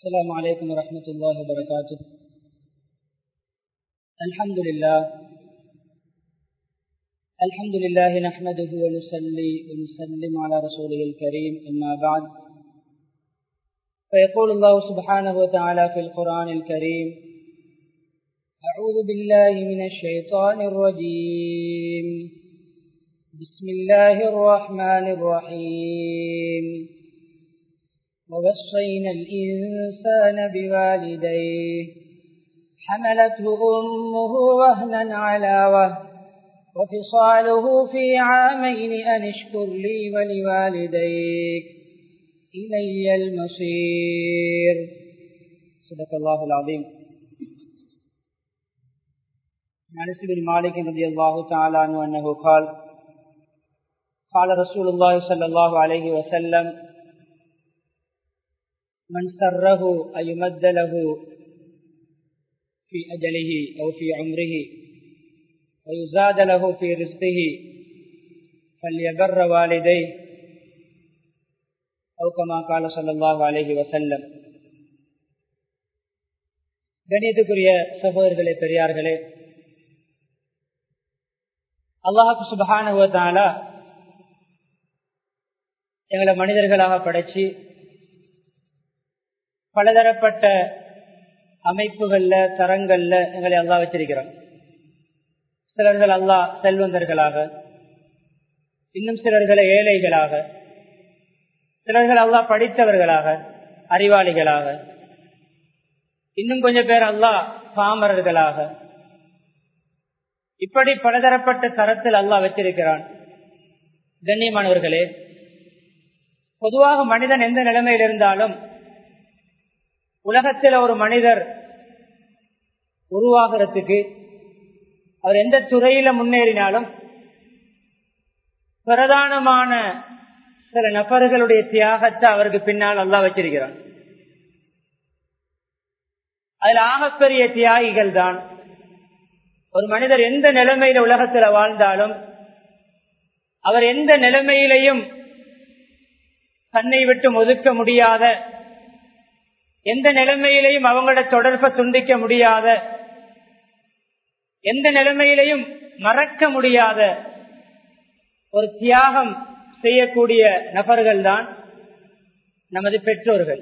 السلام عليكم ورحمة الله وبركاته. الحمد لله نحمده ونصلي ونسلم على رسوله الكريم. أما بعد، فيقول الله سبحانه وتعالى في القرآن الكريم: أعوذ بالله من الشيطان الرجيم. بسم الله الرحمن الرحيم. ووصينا الإنسان بوالديه حملته أمه وهنا على وهن وفصاله في عامين أن اشكر لي ولوالديك إلي المصير. صدق الله العظيم. عن أنس بن مالك رضي الله تعالى عنه أنه قال: قال رسول الله صلى الله عليه وسلم: من سره أن يمد له في أجله أو في عمره ويزاد له في رزقه فليبر والديه أو كما قال صلى الله عليه وسلم. கணியத்துக்குரிய சகோதரர்களே, பெரியார்களே, அல்லாஹ் சுப்ஹானஹு வ தஆலா எங்களை மனிதர்களாக படைச்சு பலதரப்பட்ட அமைப்புகள்ல தரங்கள்ல எங்களை அல்லாஹ் வச்சிருக்கிறான். சிலர்கள் அல்லாஹ் செல்வந்தர்களாக, இன்னும் சிலர்களை ஏழைகளாக, சிலர்கள் அல்லாஹ் படித்தவர்களாக, அறிவாளிகளாக, இன்னும் கொஞ்சம் பேர் அல்லாஹ் பாமரர்களாக, இப்படி பலதரப்பட்ட தரத்தில் அல்லாஹ் வச்சிருக்கிறான். கண்ணியமானவர்களே, பொதுவாக மனிதன் எந்த நிலைமையில் இருந்தாலும் உலகத்தில் ஒரு மனிதர் உருவாகிறதுக்கு அவர் எந்த துறையில முன்னேறினாலும் பிரதானமான சில நபர்களுடைய தியாகத்தை அவருக்கு பின்னால் அல்லாஹ் வச்சிருக்கிறான். அதில் ஆகப்பெரிய தியாகிகள் தான். ஒரு மனிதர் எந்த நிலைமையில உலகத்தில் வாழ்ந்தாலும் அவர் எந்த நிலைமையிலையும் தன்னை விட்டு ஒதுக்க முடியாத, எந்த நிலைமையிலையும் அவங்களோட தொடர்பை துண்டிக்க முடியாத, எந்த நிலைமையிலையும் மறக்க முடியாத ஒரு தியாகம் செய்யக்கூடிய நபர்கள் தான் நமது பெற்றோர்கள்.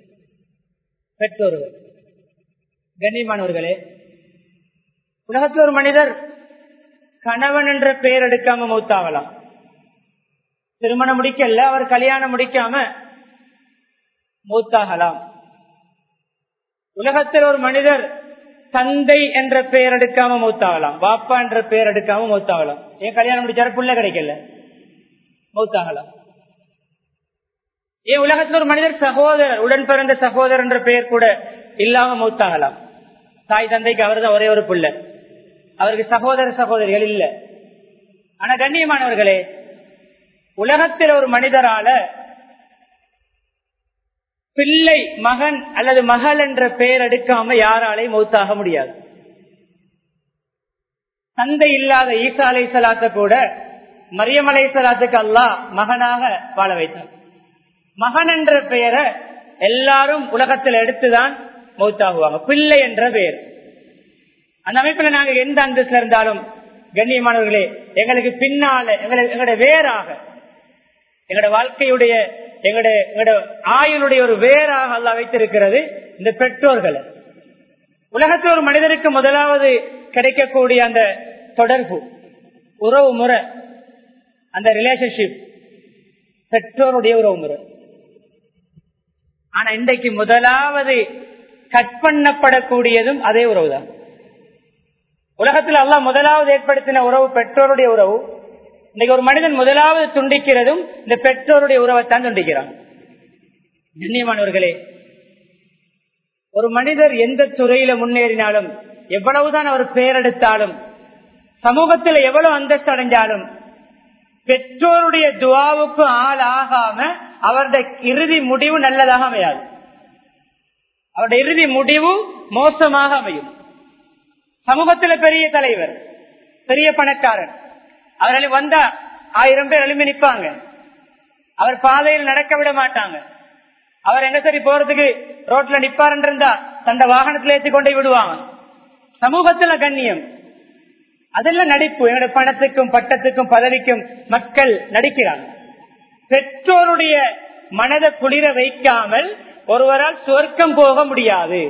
கண்ணியமானவர்களே, உலகத்தில் ஒரு மனிதர் கணவன் என்ற பெயர் எடுக்காம மௌத்தாகலாம். திருமணம் முடிக்கல, அவர் கல்யாணம் முடிக்காம மௌத்தாகலாம். உலகத்தில் ஒரு மனிதர் தந்தை என்ற பெயர் எடுக்காம மௌத்தாகலாம், பாப்பா என்ற பெயர் எடுக்காம மௌத்தாகலாம். ஏன் கல்யாணம் முடிச்சாரு, புள்ள கிடைக்கல, மௌத்தாகலாம். ஏன் உலகத்தில் ஒரு மனிதர் சகோதரர், உடன் பிறந்த சகோதரர் என்ற பெயர் கூட இல்லாம மௌத்தாகலாம். தாய் தந்தைக்கு அவர் தான் ஒரே ஒரு புள்ள, அவருக்கு சகோதர சகோதரிகள் இல்ல. ஆனா கண்ணியமானவர்களே, உலகத்தில் ஒரு மனிதரால பிள்ளை, மகன் அல்லது மகள் என்ற பெயர் எடுக்காம யாராலையும் மௌத்தாக முடியாது. தந்தை இல்லாத ஈசா அலைஹிஸ்ஸலாத்தை கூட மரியம் அலைஹிஸ்ஸலாத்துக்கு அல்லாஹ் மகனாக வாழ வைத்தார். மகன் என்ற பெயரை எல்லாரும் உலகத்தில் எடுத்துதான் மௌத்தாகுவாங்க. பிள்ளை என்ற பெயர் அந்த அமைப்புல நாங்க எந்த அந்தஸ்துல இருந்தாலும் கண்ணியமானவர்களே, எங்களுக்கு பின்னால எங்களுடைய வேறாக, எங்களோட வாழ்க்கையுடைய எங்களோட ஆயுளுடைய ஒரு வேறாக அல்லாஹ் வைத்திருக்கிறது இந்த பெற்றோர்களை. உலகத்தில் ஒரு மனிதருக்கு முதலாவது கிடைக்கக்கூடிய அந்த தொடர்பு, உறவு முறை, அந்த ரிலேஷன்ஷிப் பெற்றோருடைய உறவு முறை. ஆனா இன்றைக்கு முதலாவது கட் பண்ணப்படக்கூடியதும் அதே உறவு தான். உலகத்தில் அல்லாஹ் முதலாவது ஏற்படுத்தின உறவு பெற்றோருடைய உறவு. இன்னைக்கு ஒரு மனிதன் முதலாவது துண்டிக்கிறதும் இந்த பெற்றோருடைய உறவைத்தான் துண்டிக்கிறான். கண்ணியமானவர்களே, ஒரு மனிதர் எந்த துறையில முன்னேறினாலும், எவ்வளவுதான் அவர் பெயரெடுத்தாலும், சமூகத்தில் எவ்வளவு அந்தஸ்து அடைஞ்சாலும், பெற்றோருடைய துஆவுக்கு ஆள் ஆகாம அவருடைய இறுதி முடிவு நல்லதாக அமையாது. அவருடைய இறுதி முடிவு மோசமாக அமையும். சமூகத்தில் பெரிய தலைவர், பெரிய பணக்காரன், அவர்கள் வந்தா 1000 பேர் எழுப்பி நிற்பாங்க. அவர் பாதையில் நடக்க விட மாட்டாங்க. அவர் எங்க சரி போறதுக்கு ரோட்ல நிப்பாருன்னு இருந்தா தந்த வாகனத்துல ஏற்றி கொண்டு விடுவாங்க. சமூகத்துல கண்ணியம், அதெல்லாம் நடிப்பு. எங்களுடைய பணத்துக்கும் பட்டத்துக்கும் பதவிக்கும் மக்கள் நடிக்கிறாங்க. பெற்றோருடைய மனதை குளிர வைக்காமல் ஒருவரால் சொர்க்கம் போக முடியாது.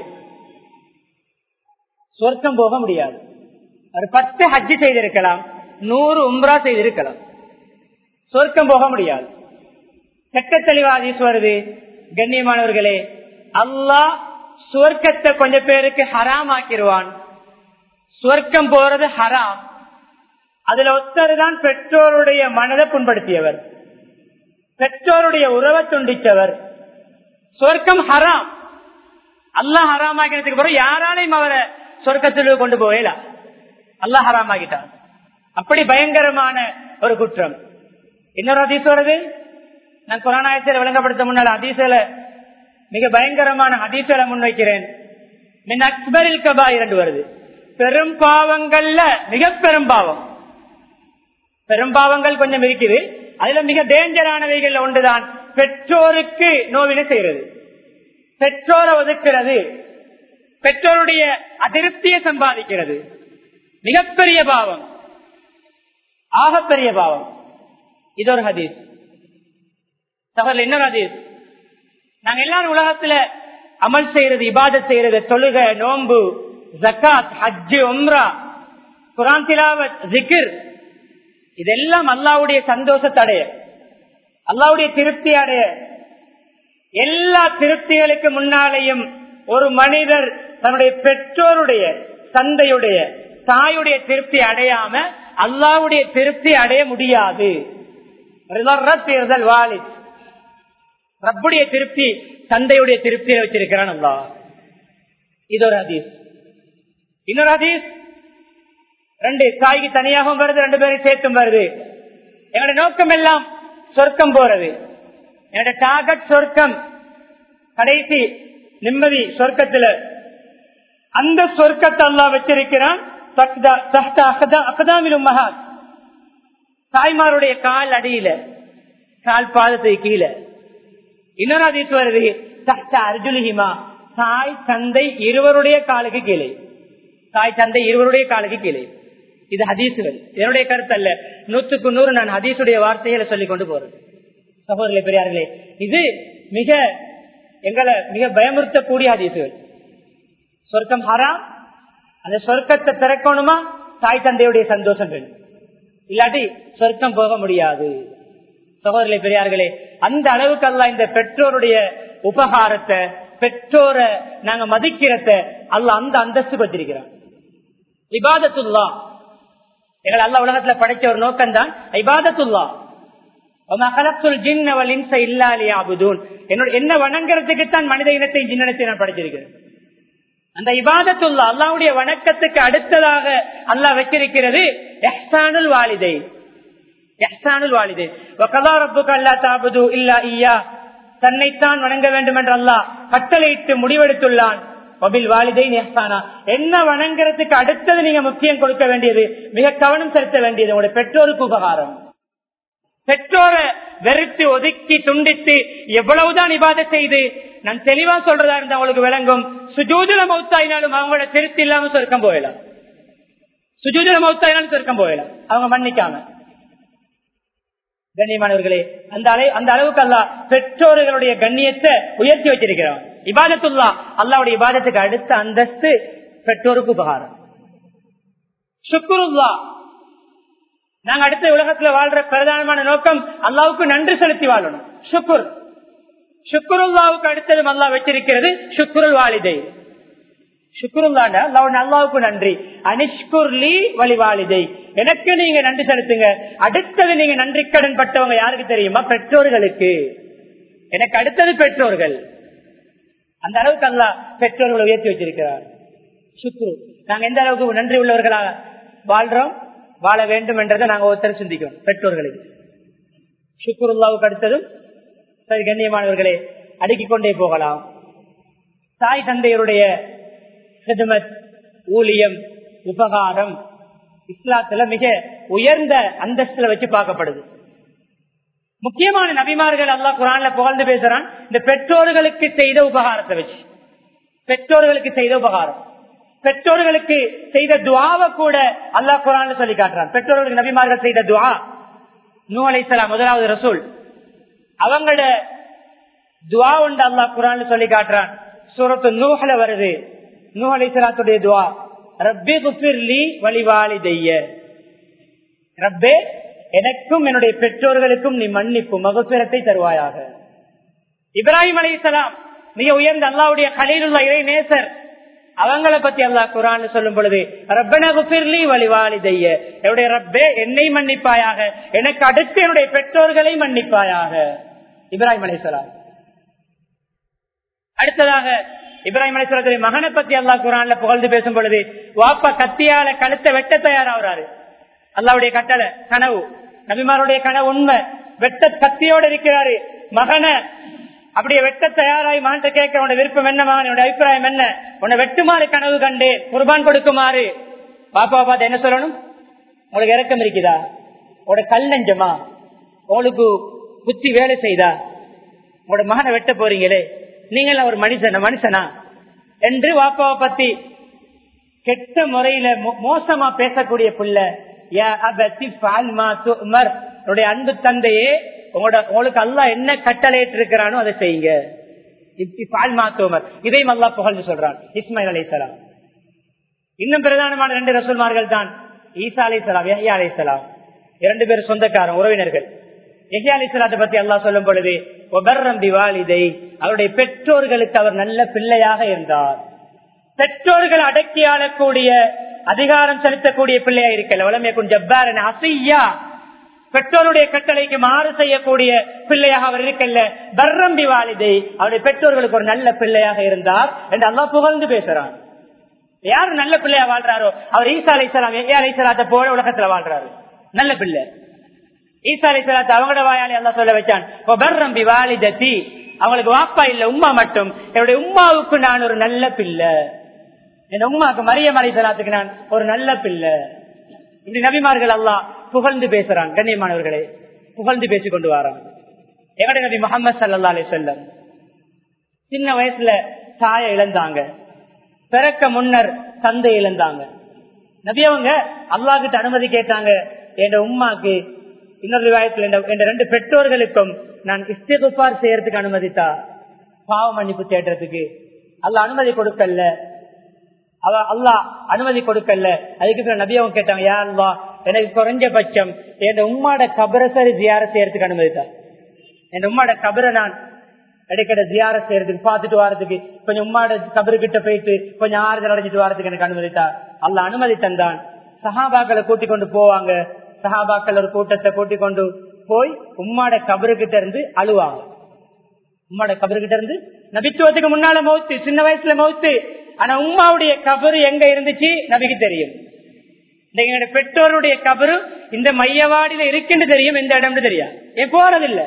சொர்க்கம் போக முடியாது. ஒரு 10 ஹஜ்ஜி செய்திருக்கலாம், 100 உம்ரா செய்திருக்கலாம், சொர்க்கம் போக முடியாது. சட்ட தெளிவா ஹதீஸ் வருது. கண்ணியமானவர்களே, அல்லாஹ் சொர்க்கத்தை கொஞ்சம் பேருக்கு ஹராம் ஆக்கிடுவான். சொர்க்கம் போறது ஹராம். அதுல ஒருத்தர் தான் பெற்றோருடைய மனதை புண்படுத்தியவர், பெற்றோருடைய உறவை துண்டித்தவர். சொர்க்கம் ஹராம், அல்லாஹ் ஹராம் ஆக்கிறதுக்கு பிறகு யாராலையும் அவரை சொர்க்கத்தில் கொண்டு போகல. அல்லாஹ் ஹராம் ஆகிட்டார். அப்படி பயங்கரமான ஒரு குற்றம். இன்னொரு ஹதீஸ் வருது, நான் குர்ஆன் ஆயத்தில் விளங்கப்படுத்த முன்னால் ஹதீஸ்ல மிக பயங்கரமான ஹதீஸ்களை முன்வைக்கிறேன். மின் அக்பரில் கபாயிர் என்று வருது. பெரும் பாவங்கள்ல மிக பெரும் பாவம். பெரும் பாவங்கள் கொஞ்சம் இருக்குது, அதுல மிக டேஞ்சரானவைகள் ஒன்றுதான் பெற்றோருக்கு நோவினை செய்யறது, பெற்றோரை ஒதுக்கிறது, பெற்றோருடைய அதிருப்தியை சம்பாதிக்கிறது. மிகப்பெரிய பாவம், ஆகப்பெரிய பாவம். இது ஒரு ஹதீஸ். சகோதரர், இன்னொரு ஹதீஸ். நாங்க எல்லாரும் உலகத்துல அமல் செய்யறது, இபாதத் செய்யறது, தொழுக, நோன்பு, ஜகாத், ஹஜ், உம்ரா, குர்ஆன் திலாவத், ஜிக்ர், இதெல்லாம் அல்லாஹ்வுடைய சந்தோஷத்தை அடைய, அல்லாஹ்வுடைய திருப்தி அடைய. எல்லா திருப்திகளுக்கு முன்னாலேயும் ஒரு மனிதர் தன்னுடைய பெற்றோருடைய, தந்தையுடைய, தாயுடைய திருப்தி அடையாம அல்லாஹ்வுடைய திருப்தி அடைய முடியாது. ரப்புடைய திருப்தி தந்தையுடைய திருப்தியை வச்சிருக்கிறான் அல்லாஹ். இது ஒரு ஹதீஸ். இன்னொரு ஹதீஸ், 2 தாய்க்கு தனியாகவும் வருது, 2 பேரும் சேர்த்தும் வருது. எங்களுடைய நோக்கம் எல்லாம் சொர்க்கம் போறது. என்னுடைய டார்கெட் சொர்க்கம், கடைசி நிம்மதி சொர்க்கத்துல. அந்த சொர்க்கத்தை அல்லாஹ் வச்சிருக்கிறான் தாய்மாருடைய கால் அடியில, கால் பாதத்துக்கு கீழே. இன்னொரு ஹதீஸ் வருது, தஹ்த அர்ஜுலிஹிமா, தாய் தந்தை இருவருடைய காலுக்கு கீழே, தாய் தந்தை இருவருடைய காலுக்கு கீழே. இது ஹதீசுகள், என்னுடைய கருத்து அல்ல. 100க்கு 100 நான் ஹதீசுடைய வார்த்தைகளை சொல்லிக் கொண்டு போறேன். சகோதரர்களே, பெரியார்களே, இது மிக எங்களை மிக பயமுறுத்தக்கூடிய ஹதீசுகள். சொர்க்கம் ஹராம், அந்த சொர்க்கத்தை திறக்கணுமா தாய் தந்தையுடைய சந்தோஷம் வேணும், இல்லாட்டி சொர்க்கம் போக முடியாது. சகோதரர்களே, பெரியார்களே, அந்த அளவுக்கு அல்லாஹ் இந்த பெற்றோருடைய உபகாரத்தை, பெற்றோரை நாங்க மதிக்கிறத அல்லாஹ் அந்த அந்தஸ்து வச்சிருக்கிறான். இபாதத்துல்லா, எங்களை அல்லாஹ் உலகத்துல படைச்ச ஒரு நோக்கம் தான் இபாதத்துல்லா. என்ன வணங்குறதுக்கு தான் மனித இனத்தை ஜின்னத்தை நான் படைச்சிருக்கிறேன். அந்த இபாதத்துல்லா, அல்லாஹ்வுடைய வணக்கத்துக்கு அடுத்ததாக அல்லாஹ் வச்சிருக்கிறது இஹ்சானுல் வாலிதை. இஹ்சானுல் வாலிதை வகதா ரப்புக அல்லா தஅபுது இல்லா இய்யா, தன்னைத்தான் வணங்க வேண்டும் என்று அல்லாஹ் கட்டளையிட்டு முடிவெடுத்துள்ளான். வபில் வாலிதைன் இஹ்சானா, என்ன வணங்குறதுக்கு அடுத்தது நீங்க முக்கியம் கொடுக்க வேண்டியது, மிக கவனம் செலுத்த வேண்டியது உங்களுடைய பெற்றோருக்கு உபகாரம். பெற்றோரை வெறுத்து ஒதுக்கி துண்டித்து எவ்வளவுதான் இபாதத் செய்து, நான் தெளிவா சொல்றதா இருந்தா அவங்களுக்கு விளங்கும், சுஜூதுல மௌத்தாயினாலும் அவங்களோட திருப்தி இல்லாம சொர்க்கம் போயிடலாம். சுஜூதுல மௌத்தாயினாலும் சொர்க்கம் போயிடலாம், அவங்க மன்னிக்காம. கண்ணியமானவர்களே, அந்த அளவுக்கு அல்லாஹ் பெற்றோர்களுடைய கண்ணியத்தை உயர்த்தி வச்சிருக்கிறான். இபாதத்துல்லா, அல்லாஹ்வுடைய இபாதத்துக்கு அடுத்த அந்தஸ்து பெற்றோருக்கு உபகாரம். ஷுக்ருல்லா, நாங்க அடுத்த உலகத்துல வாழ்ற பிரதானமான நோக்கம் அல்லாஹ்வுக்கு நன்றி செலுத்தி வாழணும். ஷுக்ர், ஷுக்ருல்லாவுக்கு அடுத்தது அல்லாஹ் வச்சிருக்கிறது ஷுக்ருல் வாலிதை. ஷுக்ருல்லாண்ட அல்லாஹ்வுக்கு நன்றி. அனிஷ்குர்லி வலி வாலிதை, எனக்கு நீங்க நன்றி செலுத்துங்க. அடுத்தது நீங்க நன்றி கடன் பட்டவங்க யாருக்கு தெரியுமா? பெற்றோர்களுக்கு. எனக்கு அடுத்தது பெற்றோர்கள். அந்த அளவுக்கு அல்லாஹ் பெற்றோர்களை உயர்த்தி வச்சிருக்கிறார். சுக்ரு, நாங்க எந்த அளவுக்கு நன்றி உள்ளவர்களாக வாழ்றோம், வாழ வேண்டும் என்றதை நாங்க ஒருத்தர் சிந்திக்கிறோம். பெற்றோர்களுக்கு சுக்ருல்லாவுக்கு அடுத்ததும் சரி. கண்ணியமானவர்களே, அடுக்கிக் கொண்டே போகலாம். தாய் தந்தையருடைய ஹிதமத், ஊழியம், உபகாரம் இஸ்லாத்துல மிக உயர்ந்த அந்தஸ்துல வச்சு பார்க்கப்படுது. முக்கியமான நபிமார்கள் அல்லாஹ் குர்ஆன்ல புகழ்ந்து பேசுறான் இந்த பெற்றோர்களுக்கு செய்த உபகாரத்தை வச்சு. பெற்றோர்களுக்கு செய்த உபகாரம், பெற்றோர்களுக்கு செய்த துஆவை கூட அல்லாஹ் குர்ஆன்ல சொல்லி காட்டுறான். பெற்றோர்களுக்கு நபிமார்கள் செய்த துஆ, நூஹ் அலைஹிஸ்ஸலாம் முதலாவது ரசூல், அவங்களோட துஆ உண்டு அல்லாஹ் குர்ஆன்ல சொல்லி காட்டுறான். சூரத்து நூஹ்ல வருது. நூஹ் அலைஹிஸ்ஸலாத்துடைய துஆ, ரப்பி குஃபிர்லி வலிவாலிதைய, ரப்பே எனக்கும் என்னுடைய பெற்றோர்களுக்கும் நீ மன்னிப்பு மகஃபிரத்தை தருவாயாக. இப்ராஹிம் அலைஹிஸ்ஸலாம் மிக உயர்ந்த அல்லாஹ்வுடைய கலீலுல்லாஹ் இறை நேசர், அவங்களை பத்தி அல்லாஹ் குர்ஆன்ல சொல்லும் பொழுது ரப்பனா குஃபிர்லி வலிவாலிதைய, என்னுடைய ரப்பே என்னை மன்னிப்பாயாக, எனக்கு அடுத்து என்னுடைய பெற்றோர்களை மன்னிப்பாயாக. இப்ராஹிம் அலைஹிஸ்ஸலாம். அடுத்ததாக இப்ராஹிம் அலைஹிஸ்ஸலாத்துடைய மகனை பத்தி அல்லாஹ் குர்ஆன்ல புகழ்ந்து பேசும் பொழுது வாப்பா கத்தியால கழுத்தை வெட்ட தயாராகிறாரு. அல்லாஹ்வுடைய கட்டளை, கனவு, நபிமாருடைய கனவு உண்மை. வெட்ட கத்தியோடு இருக்கிறாரு. மகனை அப்படியே வெட்ட தயாராகி மகன் கேட்க, உன்னோட விருப்பம் என்ன மகன், என்னோட அபிப்பிராயம் என்ன, உன்னை வெட்டுமாறு கனவு கண்டு குர்பான் கொடுக்குமாறு. பாப்பாவை பார்த்து என்ன சொல்லணும்? உங்களுக்கு இறக்கம் இருக்குதா? உங்களோட கல் நெஞ்சமா? உங்களுக்கு புத்தி வேலை செய்தா? உங்களோட மகனை வெட்ட போறீங்களே, நீங்கள ஒரு மனுஷனா என்று வாப்பாவை பத்தி கெட்ட முறையில மோசமா பேசக்கூடிய பிள்ளை. அன்பு தந்தையே, உங்களுக்கு அல்லாஹ் என்ன கட்டளையிட்டு இருக்கிறானோ அதை செய்யுங்க. இதையும் அல்லாஹ் புகழ்ந்து சொல்றான். இஸ்மாயில் அலைஹிஸ்ஸலாம். இன்னும் பிரதானமான 2 ரசூல்மார்கள் தான் ஈசா அலைஹிஸ்ஸலாம், யஹ்யா அலைஹிஸ்ஸலாம். 2 பேர் சொந்தக்காரன், உறவினர்கள். யஹ்யா அலைஹிஸ்ஸலாத்தை பத்தி அல்லாஹ் சொல்லும் பொழுது வபர்ரம் பிவாலிதை, அவருடைய பெற்றோர்களுக்கு அவர் நல்ல பிள்ளையாக இருந்தார். பெற்றோர்கள் அடக்கி ஆளக்கூடிய, அதிகாரம் செலுத்தக்கூடிய பிள்ளையா இருக்கல. வலமேக்கும் ஜப்பாரன் அசையா, பெற்றோருடைய கட்டளைக்கு மாறு செய்யக்கூடிய பிள்ளையாக அவர் இருக்கல்ல. பர்ரம் பிவாலிதை, அவருடைய பெற்றோர்களுக்கு ஒரு நல்ல பிள்ளையாக இருந்தார் என்று அல்லாஹ் புகழ்ந்து பேசுறான். யாரு நல்ல பிள்ளையா வாழ்றாரோ அவர் ஈசா அலைஹிஸ்ஸலாம், யஹ்யா அலைஹிஸ்ஸலாத்தை போல உலகத்துல வாழ்றாரு. நல்ல பிள்ளை ஈசா அலைஹிஸ்ஸலாத்தை அவங்களோட வாயாலே அல்லாஹ் சொல்ல வச்சான். பர்ரம் பிவாலிததி, அவங்களுக்கு வாப்பா இல்ல உம்மா மட்டும், என்னுடைய உம்மாவுக்கு நான் ஒரு நல்ல பிள்ளை, என் உம்மாக்கு மரியம் அலைஹிஸ்ஸலாத்துக்கு நான் ஒரு நல்ல பிள்ளை. இப்படி நபிமார்கள் அல்லாஹ் புகழ்ந்து பேசுறான். கண்ணியமானவர்களே, புகழ்ந்து பேசிக் கொண்டு வரான். எங்களுடைய நபி முஹம்மது ஸல்லல்லாஹு அலைஹி வஸல்லம் சின்ன வயசுல தாயை இழந்தாங்க. பிறக்க முன்னர் தந்தை இழந்தாங்க. நபி அவங்க அல்லாஹ் கிட்ட அனுமதி கேட்டாங்க. என் உம்மாக்கு, இன்னொரு ரிவாயத்தில் என் 2 பெற்றோர்களுக்கும் நான் இஸ்திக்ஃபார் செய்யறதுக்கு அனுமதித்தா, பாவ மன்னிப்பு தேடுறதுக்கு. அல்லாஹ் அனுமதி கொடுக்கல. அல்லாஹ் அனுமதி கொடுக்கல. அதுக்கு நபி அவங்க கேட்டாங்க, யா அல்லாஹ் எனக்கு குறைஞ்சபட்சம் என் உம்மாட கபரை சரி ஜியாரத் செய்யறதுக்கு அனுமதித்தா. என் உம்மாட கபரை நான் இடைக்கிட ஜியாரத் செய்யறதுக்கு, பார்த்துட்டு வரதுக்கு, கொஞ்சம் உம்மாட கபரு கிட்ட போயிட்டு கொஞ்சம் ஆறுதல் அடைஞ்சிட்டு வரதுக்கு எனக்கு அனுமதித்தா. அல்லாஹ் அனுமதி தந்தான். சஹாபாக்களை கூட்டிக் கொண்டு போவாங்க. சஹாபாக்கள் ஒரு கூட்டத்தை கூட்டிக் கொண்டு போய் உம்மாட கபரு கிட்ட இருந்து அழுவாங்க. உம்மாட கபரு கிட்ட இருந்து, நபித்துவத்துக்கு முன்னால மௌத்து, சின்ன வயசுல மௌத்து. ஆனா உம்மாவுடைய கபரு எங்க இருந்துச்சு நபிக்கு தெரியும். எங்களுடைய பெற்றோருடைய கபரு இந்த மையவாடியில இருக்குன்னு தெரியும், எந்த இடம்னு தெரியாது. ஏன் போறதில்லை,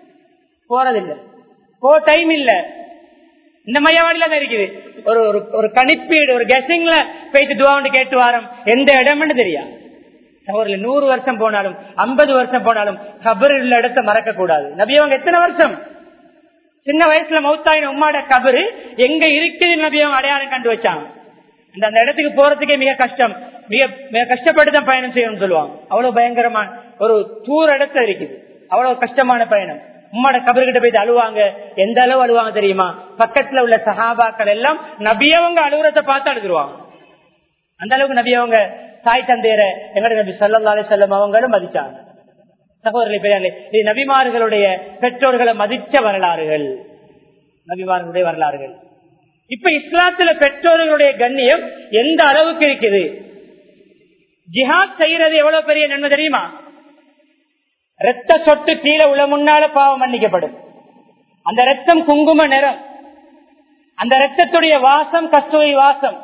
போ டைம் இல்ல. இந்த மையவாடியில தான் இருக்குது. ஒரு கணிப்பீடு, ஒரு கெஸிங்ல போயிட்டு துவாண்டு கேட்டு வாரம், எந்த இடம்னு தெரியாது. 100 வருஷம் போனாலும் 50 வருஷம் போனாலும் கபரு உள்ள இடத்தை மறக்க கூடாது. நபி அவங்க எத்தனை வருஷம் சின்ன வயசுல மௌத்தாயின உம்மாட கபரு எங்க இருக்குது நபி அவங்க அடையாளம் கண்டு வச்சாங்க. அந்த இடத்துக்கு போறதுக்கே மிக கஷ்டம், மிக கஷ்டப்பட்டு தான் பயணம் செய்யணும்னு சொல்லுவாங்க. அவ்வளவு பயங்கரமான ஒரு தூர இடத்துல இருக்குது, அவ்வளவு கஷ்டமான பயணம். உம்மாட கபர்கிட்ட போயிட்டு அழுவாங்க. எந்த அளவு அழுவாங்க தெரியுமா? பக்கத்துல உள்ள சஹாபாக்கள் எல்லாம் நபியவங்க அழுகுறத பார்த்து அழுதுருவாங்க. அந்த அளவுக்கு நபியவங்க தாய் தந்தையரை எங்களுடைய நபி ஸல்லல்லாஹு அலைஹி வஸல்லம் அவங்களும் மதிச்சாங்க. சகோதரர்களே, பெரியார்களே, இது நபிமார்களுடைய பெற்றோர்களை மதிச்ச வரலாறுகள், நபிமார்களுடைய வரலாறுகள். இப்ப இஸ்லாத்துல பெற்றோர்களுடைய கண்ணியம் எந்த அளவுக்கு இருக்குது? ஜிஹாத் செய்யறது எவ்வளவு பெரிய நன்மை தெரியுமா? ரத்த சொட்டு கீழே உள்ள முன்னால பாவம் மன்னிக்கப்படும். அந்த ரத்தம் குங்கும நிறம், அந்த ரத்தத்துடைய வாசம் கஸ்தூரி வாசம்.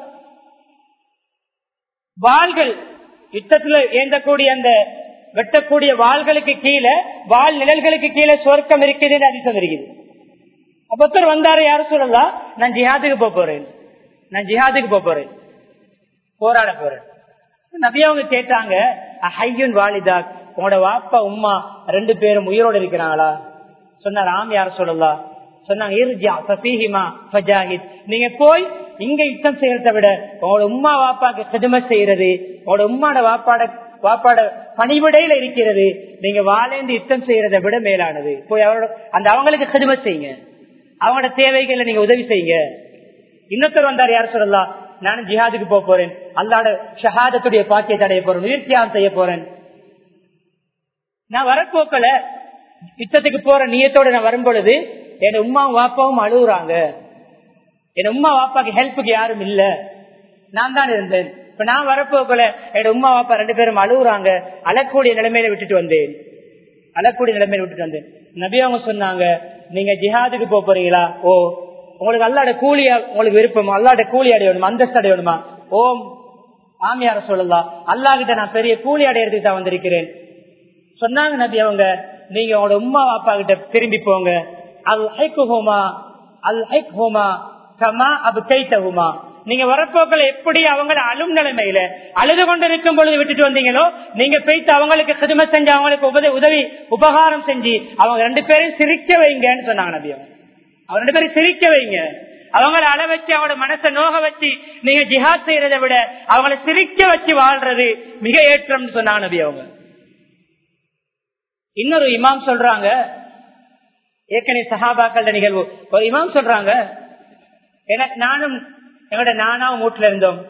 வாள்கள் யுத்தத்துல ஏந்தக்கூடிய அந்த வெட்டக்கூடிய வாள்களுக்கு கீழே, வாள் நிழல்களுக்கு கீழே சொர்க்கம் இருக்குதுன்னு அதிசயம் இருக்குது. ஒருத்தர் வந்தாரு, யாரு சொல்லலாம், நான் ஜிஹாதுக்கு போறேன், போராட போறேன். நபி அவங்க கேட்டாங்க, ஹய்யுன் வாலிதா, உங்களோட வாப்பா உம்மா 2 பேரும் உயிரோடு இருக்கிறாங்களா? சொன்னார், ஆம் யார சொல்லலாம். சொன்னாங்க, நீங்க போய் இங்க யுத்தம் செய்யறதை விட உங்களோட உம்மா வாப்பாக்கு கிதுமத் செய்யறது, உங்களோட உம்மாட வாப்பாட பணிவிடையில இருக்கிறது, நீங்க வாழேந்து யுத்தம் செய்யறதை விட மேலானது. போய் அவங்களுக்கு கிதுமத் செய்யுங்க, அவங்களோட தேவைகளை நீங்க உதவி செய்யுங்க. இன்னொருத்தர் வந்தார், யார் சொல்லலாம், நானும் ஜிஹாதுக்கு போறேன், அல்லாஹ்வுடைய ஷஹாதத்துடைய பாக்கியத்தை அடைய போறேன், உயிர் தியாகம் செய்ய போறேன். நான் வரப்போக்கல யுத்தத்துக்கு போற நியத்தோட நான் வரும் பொழுது என் உம்மாவும் வாப்பாவும் அழுகுறாங்க. என் உம்மா வாப்பாக்கு ஹெல்ப்புக்கு யாரும் இல்ல, நான் தான் இருந்தேன். இப்ப நான் வரப்போக்கல என் உம்மா வாப்பா 2 பேரும் அழுகுறாங்க. அழக்கூடிய நிலைமையில விட்டுட்டு வந்தேன். நபி அவங்க சொன்னாங்க, நீங்க ஜிஹாதுக்கு போறீங்களா? ஓ, உங்களுக்கு அல்லாட கூலியா உங்களுக்கு விருப்பமா? அல்லாட கூலி அடையணுமா, அந்தஸ்து அடையணுமா? ஓம் ஆமியார சொல்லலாம், அல்லா கிட்ட நான் பெரிய கூலி அடையறதுக்கு தான் வந்திருக்கிறேன். சொன்னாங்க நபி அவங்க, நீங்க உங்களோட உம்மா வாப்பா கிட்ட திரும்பி போங்க. நீங்க வரப்போக்கள் எப்படி அவங்களை அழும் நிலைமையில அழுது கொண்டிருக்கும் பொழுது விட்டுட்டு வந்தீங்களோ, நீங்க போயிட்டு அவங்களுக்கு கிதுமத் செஞ்சு அவங்களுக்கு உதவி உபகாரம் செஞ்சு அவங்க 2 பேரையும் சிரிக்க வைங்கன்னு சொன்னாங்க நபி அவங்க. அவங்க 2 பேரும் சிரிக்க வைங்க, அவங்களை அழ வச்சு அவங்களோட மனசை நோக வச்சு நீங்க ஜிஹாத் செய்யறதை விட அவங்களை சிரிக்க வச்சு வாழ்றது மிக ஏற்றம்னு சொன்னாங்க நபி அவங்க. இன்னொரு இமாம் சொல்றாங்க, ஏற்கனவே சஹாபாக்கள் நிகழ்வு, ஒரு இமாம் சொல்றாங்க, நானும் எங்களோட நானாவும் வீட்டுல இருந்தோம்,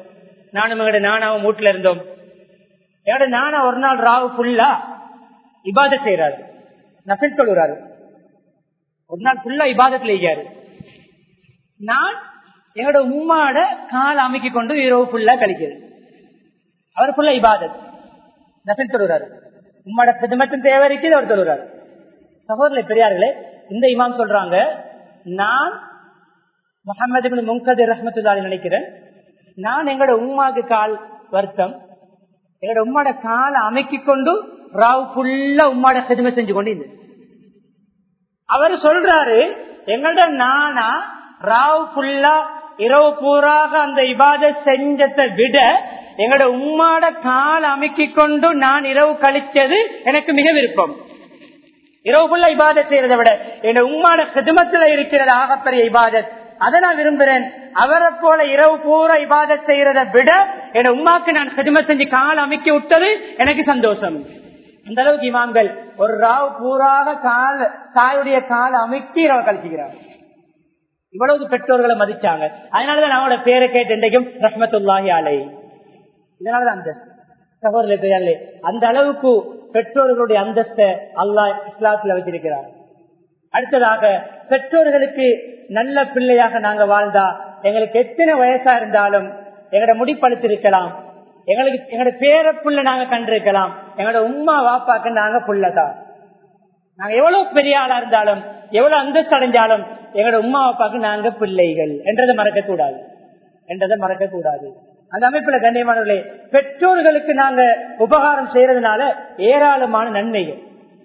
என்னோட நானா ஒரு நாள் ராவு ஃபுல்லா இபாதத் செய்யறாரு, நஃபில் தொழுறாரு, ஒரு நாள் ஃபுல்லா இபாதத்துல இருக்காரு. நான் என்னோட உம்மாட கால் அமைக்கி கொண்டு இரவு ஃபுல்லா கழிக்கிறது. அவர் ஃபுல்லா இபாதத் நஃபில் தொழுறாரு, உம்மாட கிதுமத்தின் தேவை இருக்குது, அவர் தொழுறாரு. சகோதரர்களே பெரியார்களே, இந்த இமாம் சொல்றாங்க, நான் முஹம்மது இப்னு முன்கதிர் ரஹ்மத்துல்லாஹி நினைக்கிறேன், நான் எங்களோட உம்மாக்கு கால் வருத்தம், எங்களோட உம்மாட காலை அமைக்கி கொண்டு ராவ் ஃபுல்லா உம்மாட கிதுமத் செஞ்சு கொண்டு இருந்தேன். அவர் சொல்றாரு, எங்களோட நானா ராவ் ஃபுல்லா இரவு பூராக அந்த இபாதத் செஞ்சதை விட எங்களோட உம்மாட கால் அமைக்கி கொண்டு நான் இரவு கழிச்சது எனக்கு மிக விருப்பம். இரவு ஃபுல்லா இபாதத் செய்யறதை விட என் உம்மாட கிதுமத்துல இருக்கிறது ஆகப்பெரிய இபாதத், அதை நான் விரும்புறேன். அவரை போல இரவு பூரா இபாதத் செய்யறதை விட என் உம்மாக்கு நான் கிதுமத் செஞ்சு கால் அமைக்கி விட்டது எனக்கு சந்தோஷம். அந்த அளவுக்கு இமாம்கள் ஒரு ராவ் பூராக தாயுடைய கால் அமைக்கி இரவு கழிச்சுக்கிறாங்க. இவ்வளவு பெற்றோர்களை மதிச்சாங்க. அதனாலதான் அவங்களோட பேரை கேட்டு இன்றைக்கும் ரஹ்மத்துல்லாஹி அலைஹி. இதனாலதான் அந்தஸ்து. சகோதரர்களே, அந்த அளவுக்கு பெற்றோர்களுடைய அந்தஸ்தை அல்லாஹ் இஸ்லாத்துல வச்சிருக்கிறார். அடுத்ததாக, பெற்றோர்களுக்கு நல்ல பிள்ளையாக நாங்க வாழ்ந்தா எங்களுக்கு எத்தனை வயசா இருந்தாலும் எங்களோட முடிப்பழுத்திருக்கலாம், எங்களோட பேர புள்ள நாங்க கண்டிருக்கலாம், எங்களோட உம்மா வாப்பாக்கு நாங்க புள்ளதான். நாங்க எவ்வளவு பெரிய ஆளா இருந்தாலும் எவ்வளவு அந்தஸ்து அடைஞ்சாலும் எங்களோட உம்மா வாப்பாக்கு நாங்க பிள்ளைகள் என்றதை மறக்க கூடாது. அந்த அமைப்புல கண்ணியமானவர்களே, பெற்றோர்களுக்கு நாங்க உபகாரம் செய்யறதுனால ஏராளமான நன்மைகள்.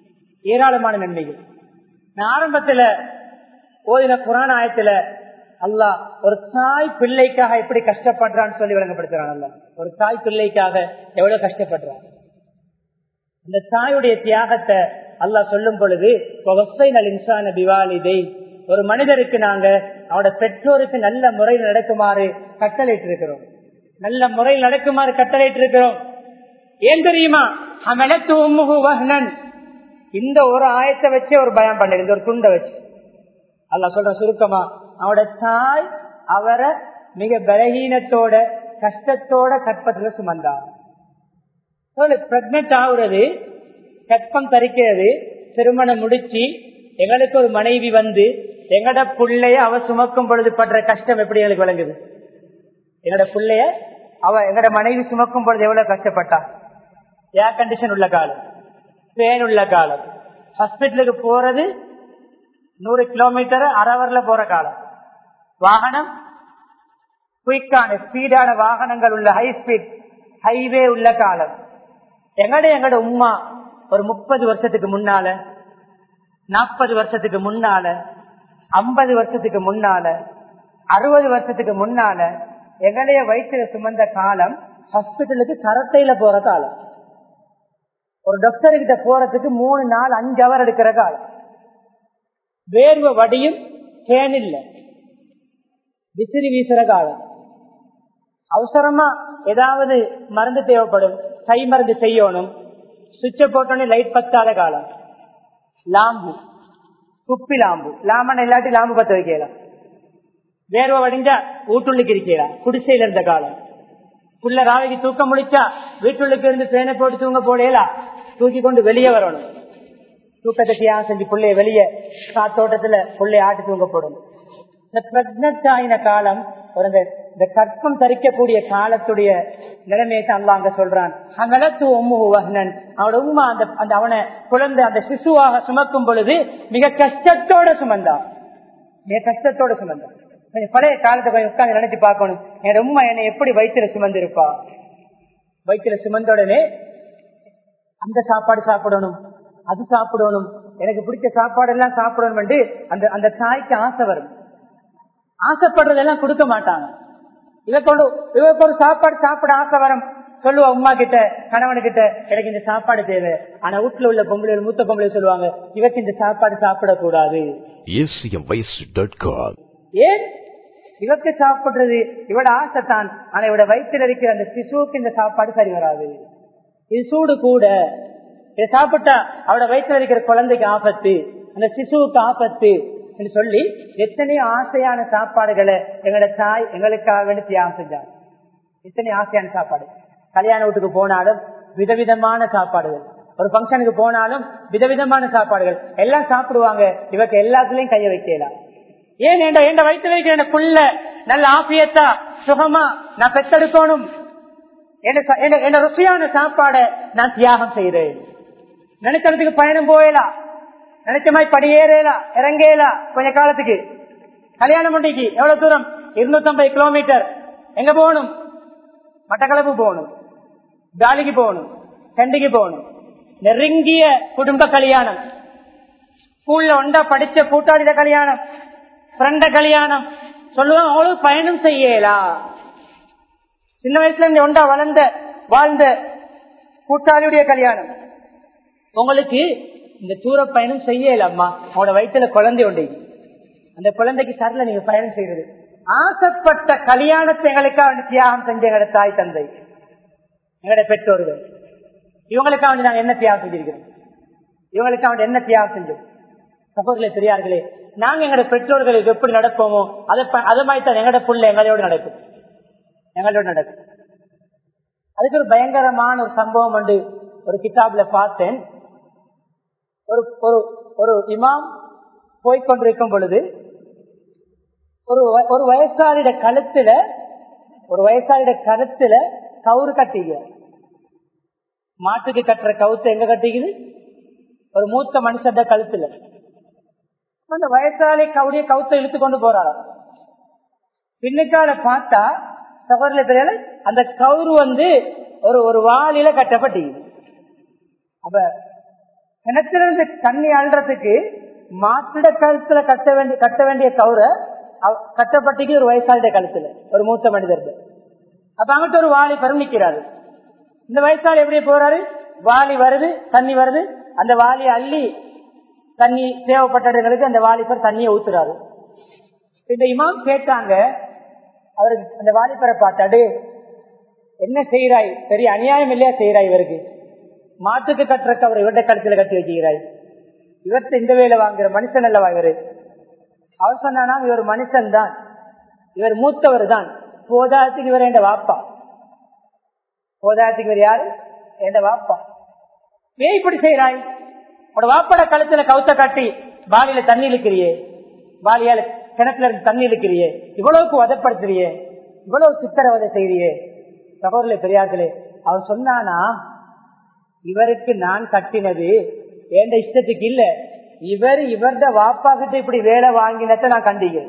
நான் ஆரம்பத்துல ஓதின குர்ஆன் ஆயத்துல அல்லாஹ் ஒரு தாய் பிள்ளைக்காக எப்படி கஷ்டப்படுறான்னு சொல்லி விளங்கப்படுத்துறான். ஒரு தாய் பிள்ளைக்காக எவ்வளவு கஷ்டப்படுறான். இந்த தாயுடைய தியாகத்தை அல்லாஹ் சொல்லும் பொழுது, ஒரு மனிதருக்கு நாங்க அவரோட பெற்றோருக்கு நல்ல முறையில் நடக்குமாறு கட்டளையிட்டு இருக்கிறோம். ஏன் தெரியுமா? இந்த ஒரு ஆயத்தை வச்சு ஒரு பயம் பண்ண, இந்த ஒரு துண்டை வச்சு அல்லாஹ் சொல்ற சுருக்கமா, அவரோட தாய் அவரை மிக பலகீனத்தோட கஷ்டத்தோட கற்பத்துல சுமந்தார். பிரெக்னன்ட் ஆகுறது, கற்பம் தரிக்கிறது, திருமணம் முடிச்சு எங்களுக்கு ஒரு மனைவி வந்து எங்கட புள்ளைய அவ சுமக்கும் பொழுது படுற கஷ்டம் எப்படி எங்களுக்கு விளங்குது? எங்கட புள்ளைய எங்கட மனைவி சுமக்கும் பொழுது எவ்வளவு கஷ்டப்பட்டா? ஏர் கண்டிஷன் உள்ள காலம், ஃபேன் உள்ள காலம், ஹாஸ்பிட்டலுக்கு போறது 100 கிலோமீட்டர் அரவர்ல போற காலம், வாகனம் குயிக்கான ஸ்பீடான வாகனங்கள் உள்ள ஹை ஸ்பீட் ஹைவே உள்ள காலம். எங்கட உம்மா ஒரு 30 வருஷத்துக்கு முன்னால, 40 வருஷத்துக்கு முன்னால, 50 வருஷத்துக்கு முன்னால, 60 வருஷத்துக்கு முன்னால எங்களைய வயிற்றுல சுமந்த காலம் ஹாஸ்பிட்டலுக்கு கரத்தையில போற காலம். ஒரு டாக்டர் கிட்ட போறதுக்கு 3 நாள் 5 அவர் எடுக்கிற காலம். வேர்வை வடியும், கேன் இல்ல, விசிறி வீசுற காலம். அவசரமா ஏதாவது மருந்து தேவைப்படும், கை மருந்து செய்யணும், சுவிட்ச போட்டோன்னே லைட் பத்தாத காலம். லாம்பு, குப்பி லாம்பு, லாமன் இல்லாட்டி லாம்பு பத்த வைக்கலாம். வேர்வை வடிஞ்சா வீட்டுள்ளுக்கு இருக்கலாம், குடிசையில இருந்த காலம். புள்ள ராவைக்கு தூக்கம் முடிச்சா வீட்டுள்ளுக்கு இருந்து பேனை போட்டு தூங்க போடலாம், தூக்கி கொண்டு வெளியே வரணும். தூக்கத்தை தியாகம் செஞ்சு பிள்ளைய வெளியே காத்தோட்டத்துல பிள்ளைய ஆட்டி தூங்க போடணும். இந்த பிரெக்னன்ட் ஆயின காலம், ஒரு இந்த கற்பம் தரிக்கக்கூடிய காலத்துடைய நிலைமையை தான் அல்லாஹ் அங்க சொல்றான். அவனோட உம்மா அந்த அவனை குழந்தை அந்த சிசுவாக சுமக்கும் பொழுது மிக கஷ்டத்தோட சுமந்தான், மிக கஷ்டத்தோட சுமந்தான். பழைய காலத்தை கொஞ்சம் உட்கார்ந்து நினைச்சு பார்க்கணும். என் உம்மா என்னை எப்படி வயிற்றுல சுமந்து இருப்பா. வயிற்றுல சுமந்த உடனே அந்த சாப்பாடு சாப்பிடணும், அது சாப்பிடணும், எனக்கு பிடிச்ச சாப்பாடு எல்லாம் சாப்பிடணும் என்று அந்த தாய்க்கு ஆசை வரும். ஆசைப்படுறதெல்லாம் கொடுக்க மாட்டாங்க. இவருக்கு ஒரு சாப்பாடு சாப்பிட ஆசை வரும், சொல்லுவா உமா கிட்ட, கணவனுக்கிட்ட, எனக்கு இந்த சாப்பாடு தேவை. ஆனா வீட்டுல உள்ள பொம்பளை, மூத்த பொம்பளை சொல்லுவாங்க, இவருக்கு இந்த சாப்பாடு சாப்பிடக்கூடாது. ஏன்? இவருக்கு சாப்பிடுறது இவட ஆசை தான், ஆனா இவட வயிற்றில் இருக்கிற அந்த சிசுவுக்கு இந்த சாப்பாடு சரி வராது. இது சூடு கூட, இதை சாப்பிட்டா அவட வயிற்றில் இருக்கிற குழந்தைக்கு ஆபத்து, அந்த சிசுவுக்கு ஆபத்து என்று சொல்லி எத்தனையோ ஆசையான சாப்பாடுகளை எங்களோட தாய் எங்களுக்காக தியாகம் செஞ்சாங்க. எத்தனை ஆசையான சாப்பாடு. கல்யாண வீட்டுக்கு போனாலும் விதவிதமான சாப்பாடுகள், ஒரு பங்கனுக்கு போனாலும் விதவிதமான சாப்பாடுகள் எல்லாம் சாப்பிடுவாங்க. இவருக்கு எல்லாத்துலயும் கைய வைக்கலாம். ஏன் என் வயிற்று வைக்கிற என் புள்ள நல்ல ஆபியத்தா சுகமா நான் பெற்றெடுக்கணும், என்ன ருசியான சாப்பாடை நான் தியாகம் செய்யறேன். நினைக்கிறதுக்கு பயணம் போயலாம், நினைச்ச மாதிரி படியேறலாம், இறங்கலாம். கொஞ்ச காலத்துக்கு கல்யாணம் பண்ணிக்கு எவ்வளவு தூரம்? 250 கிலோமீட்டர். எங்க போகணும்? மட்டக்களப்பு போகணும், காலிக்கு போகணும், கண்டிக்கு போகணும். நெருங்கிய குடும்ப கல்யாணம், ஸ்கூல்ல ஒன்றா படிச்ச கூட்டாளித கல்யாணம், ஃப்ரெண்ட கல்யாணம் சொல்லுவாங்க. அவங்களுக்கு பயணம் செய்யலாம். சின்ன வயசுல இருந்து ஒன்றா வாழ்ந்த கூட்டாளியுடைய கல்யாணம். உங்களுக்கு இந்த தூர பயணம் செய்யலாமா? அவங்களோட வயிற்றுல குழந்தை உண்டு, அந்த குழந்தைக்கு சரல நீங்க பயணம் செய்யறது. ஆசைப்பட்ட கல்யாணத்தை எங்களுக்காக தியாகம் செஞ்ச எங்களோட தாய் தந்தை, எங்களோட பெற்றோர்கள், இவங்களுக்காக நாங்க என்ன தியாகம் செஞ்சிருக்கிறோம்? இவங்களுக்காக என்ன தியாகம் செஞ்சோம்? சகோதரர்களே, பெரியார்களே, நாங்க எங்களோட பெற்றோர்களுக்கு எப்படி நடப்போமோ அதை மாதிரி தான் எங்களோட புள்ள எங்களோட நடக்கும். அதுக்கு ஒரு பயங்கரமான ஒரு சம்பவம் உண்டு. ஒரு கிதாப்ல பார்த்தேன். ஒரு இமாம் போய்கொண்டிருக்கும் பொழுது ஒரு வயசாளிட கழுத்துல கவுறு கட்டிக்க, மாட்டுக்கு கட்டுற கவுத்து எங்க கட்டிக்குது? ஒரு மூத்த மனுஷன் கழுத்துல. அந்த வயசாளி கவுத்தை இழுத்து கொண்டு போறாரு. பின்னுக்கால பார்த்தா சகோதரர்களே தெரியல, அந்த கவுறு ஒரு வாளியில கட்டப்பட்டிக்குது. அப்ப கிணத்திலிருந்து தண்ணி அள்ளுறதுக்கு மாட்டிட கழுத்துல கட்ட வேண்டிய கவுரை கட்டப்பட்டிக்கு ஒரு வயசாளிட கழுத்துல, ஒரு மூத்த மனிதர். அப்ப அங்கிட்ட ஒரு வாளி நிக்கிறாரு. இந்த வயசாளி எப்படி போறாரு? வாளி வருது, தண்ணி வருது, அந்த வாளியை அள்ளி தண்ணி தேவைப்பட்டவர்களுக்கு அந்த வாலிபர் தண்ணியை ஊத்துறாரு. இந்த இமாம் கேட்டாங்க, அவருக்கு அந்த வாலிபரை பார்த்தாடு, என்ன செய்யறாய்? பெரிய அநியாயம் இல்லையா செய்யறாய்? இவருக்கு மாட்டுக்கு கட்டுறக்கு அவர் இவருடைய கழுத்துல கட்டி வச்சுக்கிறாய். இவர்த்த இந்த வேலை வாங்குற மனுஷன் அல்லவா இவரு? அவர் சொன்னா, இவர் மனுஷன் தான், இவர் மூத்தவர் தான், போதாத்துக்கு இவர் என் வாப்பா. போதாத்துக்கு இவர் யாரு? என் வாப்பா. ஏன் இப்படி செய்யறாய்? உட வாப்பட கழுத்துல கவுத்த காட்டி வாளியில தண்ணி இழுக்கிறியே, வாளியால கிணத்துல இருந்து தண்ணி இழுக்கிறியே, இவ்வளவுக்கு வதப்படுத்துறியே, இவ்வளவு சித்திரவதை செய்றியே. சகோதரர்களே, பெரியார்களே, அவர் சொன்னானா, இவருக்கு நான் கட்டினது என் இஷ்டத்துக்கு இல்ல, இவர்த வாப்பா கிட்ட இப்படி வேலை வாங்கினத நான் கண்டிக்கிறேன்.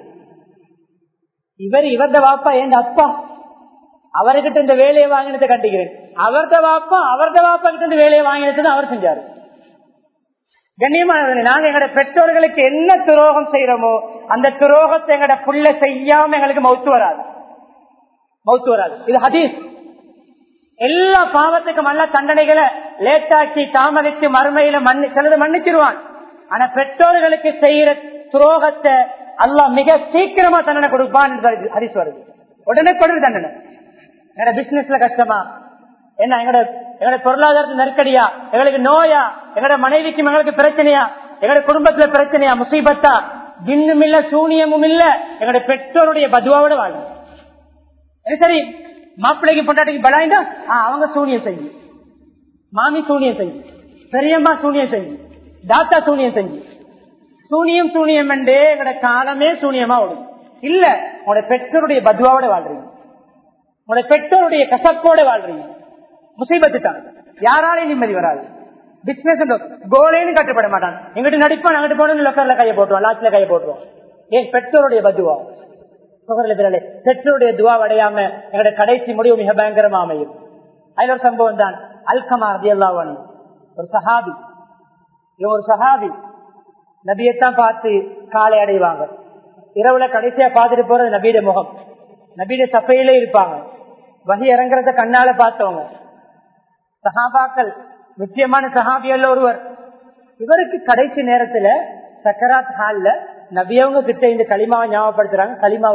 இவர்த வாப்பா என் அப்பா, அவர்கிட்ட இந்த வேலையை வாங்கினதை கண்டிக்கிறேன். அவர்த வாப்பா கிட்ட இந்த வேலையை வாங்கினது அவர் செஞ்சாரு. கண்ணியமானவர்களே, நாங்க எங்களோட பெற்றோர்களுக்கு என்ன துரோகம் செய்யறோமோ அந்த துரோகத்தை எங்களோட புள்ள செய்யாம எங்களுக்கு மௌத்து வராது. இது ஹதீஸ். எல்லா பாவத்துக்கும் அல்ல தண்டனைகளை லேட்டாக்கி தாமதித்து மறுமையில சிலது மன்னிச்சிருவான். ஆனா பெற்றோர்களுக்கு செய்யற துரோகத்தை அல்லாஹ் மிக சீக்கிரமா தண்டனை கொடுப்பான் என்று ஹதீஸ் வருது. உடனே தண்டனை. எங்கட பிசினஸ்ல கஷ்டமா, என்ன எங்கட பொருளாதாரத்து நெருக்கடியா, எங்களுக்கு நோயா, எங்கட மனைவிக்கும் எங்களுக்கு பிரச்சனையா, எங்கட குடும்பத்துல பிரச்சனையா, முசீபத்தா, ஜின்னும் இல்ல சூனியமும் இல்ல, எங்கட பெற்றோருடைய பதுவாவோட வாழும். சரி, மாப்பிள்ளைக்கு பொண்டாட்டிக்கு பலாய்ந்தா அவங்க சூனியம் செய்யும், மாமி சூனியம் செய்யும், பெரியம்மா சூனியம் செய்யும், தாத்தா சூனியம் செய்யும். சூனியம் என்றே எங்கட காலமே சூனியமா ஓடும். இல்ல, உங்களோட பெற்றோருடைய பதுவாவோட வாழ்றீங்க, உங்களோட பெற்றோருடைய கசப்போட வாழ்றீங்க. முசீபத்து தான், யாராலையும் நிம்மதி வராது. பிசினஸ் கோலேன்னு கட்டுப்பட மாட்டான். எங்கிட்ட நடிப்பான், அங்கிட்டு போன லொக்கர்ல கையை போட்டுருவான், லாட்சில கையை போட்டுருவான். ஏன்? பெற்றோருடைய பதுவா. பெற்றோருடைய துவா அடையாம எங்களோட கடைசி முடிவு மிக பயங்கரமா அமையும். அதுல ஒரு சம்பவம் தான். அல்கமா ரலியல்லாஹு அன்ஹு ஒரு சஹாபி, இவன் ஒரு சஹாபி நபியத்தான் பார்த்து காலை அடைவாங்க. இரவுல கடைசியா பார்த்துட்டு போறது நபியுடைய முகம், நபியுடைய சபையிலே இருப்பாங்க. வஹி இறங்குறத கண்ணால பார்த்தவங்க சஹாபாக்கள். முக்கியமான சஹாபியல்ல ஒருவர். இவருக்கு கடைசி நேரத்துல சக்கராத் ஹால்ல நபியவங்க கிட்ட இந்த களிமாவை ஞாபகப்படுத்துறாங்க. களிமா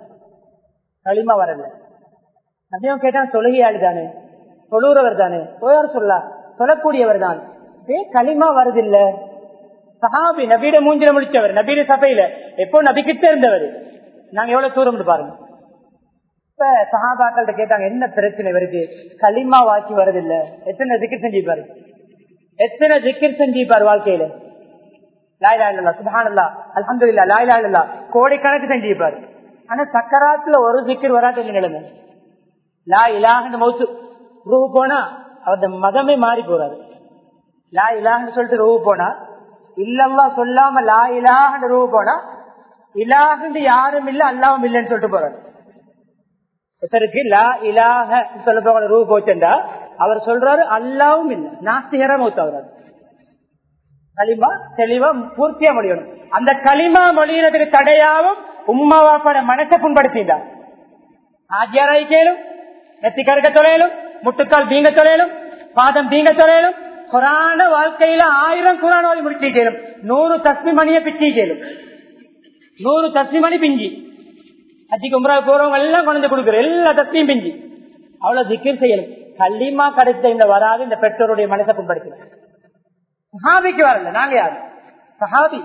வரல. நபியவங்க கேட்டாங்க, தொழுகையாளி தானே, தொழுறவர் தானே, சொல்லக்கூடியவர் தான், களிமா வருதில்ல. சஹாபி நபியிட மூஞ்சில முடிச்சவர், நபியிட சபையில எப்போ நபி கிட்ட இருந்தவர். நாங்க எவ்வளவு தூரம் பாருங்க. இப்ப சஹாபாக்கள்கிட்ட கேட்டாங்க, என்ன பிரச்சனை இவருக்கு, களிமா வாக்கி வருதில்ல, எத்தனை திக்கர் செஞ்சிருப்பார் வாழ்க்கையில. லா இலாஹ இல்லல்லாஹ், சுப்ஹானல்லாஹ், அல்ஹம்துலில்லாஹ், லா இலாஹ இல்லல்லாஹ் கோடிக்கணக்கு செஞ்சிருப்பாரு. ஆனா சக்கராத்துல ஒரு திக்கர் வராட்டு நிலைமை. லா இலாஹன்னு மௌத்து ரூஹ் போனா அவரது மதமே மாறி போறாரு. லா இலாஹன்னு சொல்லிட்டு ரூஹ் போனா, இல்லல்லாஹ் சொல்லாம லா இலாஹன்னு ரூஹ் போனா, இலாஹன்னு யாரும் இல்ல அல்லாவும் இல்லைன்னு சொல்லிட்டு போறாரு. ஒருத்தருக்கு லா இலாஹ சொல்ல போக ரூஹ் போச்சுண்டா அவர் சொல்றாரு அல்லாவும் இல்ல, நாஸ்திகரா மௌத்தாகிறாரு. களிமா தெளிவா பூர்த்தியா மொழியணும். அந்த களிமா மொழியினதுக்கு தடையாவும் உம்மா வாப்பாட மனசை புண்படுத்திட்டார். ஆஜியாராய் கேளும், நெத்தி கருக்க தொலையிலும், முட்டுக்கால் பீங்க தொலையிலும், பாதம் பீங்க தொலையிலும், குரான வாழ்க்கையில 1000 குரான் ஓதி முடிச்சு கேளும், 100 தஸ்மி மணியை பிச்சு கேளும், 100 தஸ்மி மணி பிஞ்சி அஜிக்கு உம்ரா போறவங்க எல்லாம் கொண்டு கொடுக்குற எல்லா தஸ்மியும் பிஞ்சி அவ்வளவு திக்கர் செய்யணும். களிமா கிடைச்ச இந்த வராது இந்த பெற்றோருடைய மனசை புண்படுத்தினார். சஹாபிக்கு வரல, நாங்க யாரு சஹாபி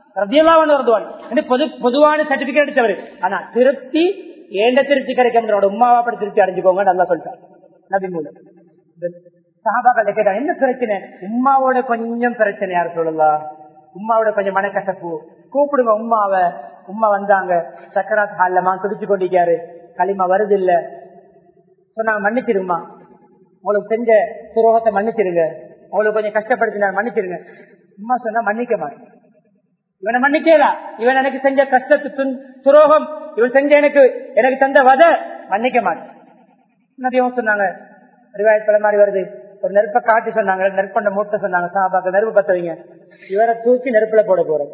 பொதுவான சர்டிபிகேட் எடுத்தவர். ஆனா திருப்தி ஏண்ட திருப்தி கிடைக்கும், உமாவா படி திருப்தி அடைஞ்சுக்கோங்க நல்லா சொல்லிட்டார் நபி மூலம். சஹாபாக்கள் கேட்டாங்க, என்ன பிரச்சனை? உம்மாவோட கொஞ்சம் பிரச்சனை, யாரு சொல்லலாம், உம்மாவோட கொஞ்சம் மனக்கசப்பு, கூப்பிடுங்க உம்மாவை. உம்மா வந்தாங்க, சக்கராத் ஹால்லமா துடிச்சு கொண்டிருக்காரு, களிமா வருது இல்ல சொன்னாங்க, மன்னிச்சிருங்கம்மா, உங்களுக்கு செஞ்ச துரோகத்தை மன்னிச்சிருங்க, உங்களுக்கு கொஞ்சம் கஷ்டப்படுத்தினா மன்னிச்சிருங்க. உம்மா சொன்னா மன்னிக்க மாட்டேன், இவனை மன்னிக்கலா, இவன் எனக்கு செஞ்ச கஷ்டத்து துரோகம், இவன் செஞ்ச எனக்கு தந்த வத மன்னிக்க மாட்டேன். நபியும் சொன்னாங்க, ரிவாயத் பல மாதிரி வருது, ஒரு நெருப்பை காட்டி சொன்னாங்க, நெருப்பண்ட மூட்டை சொன்னாங்க, சாபாக்க நெருப்பு பத்த வைங்க, இவரை தூக்கி நெருப்புல போட போறோம்,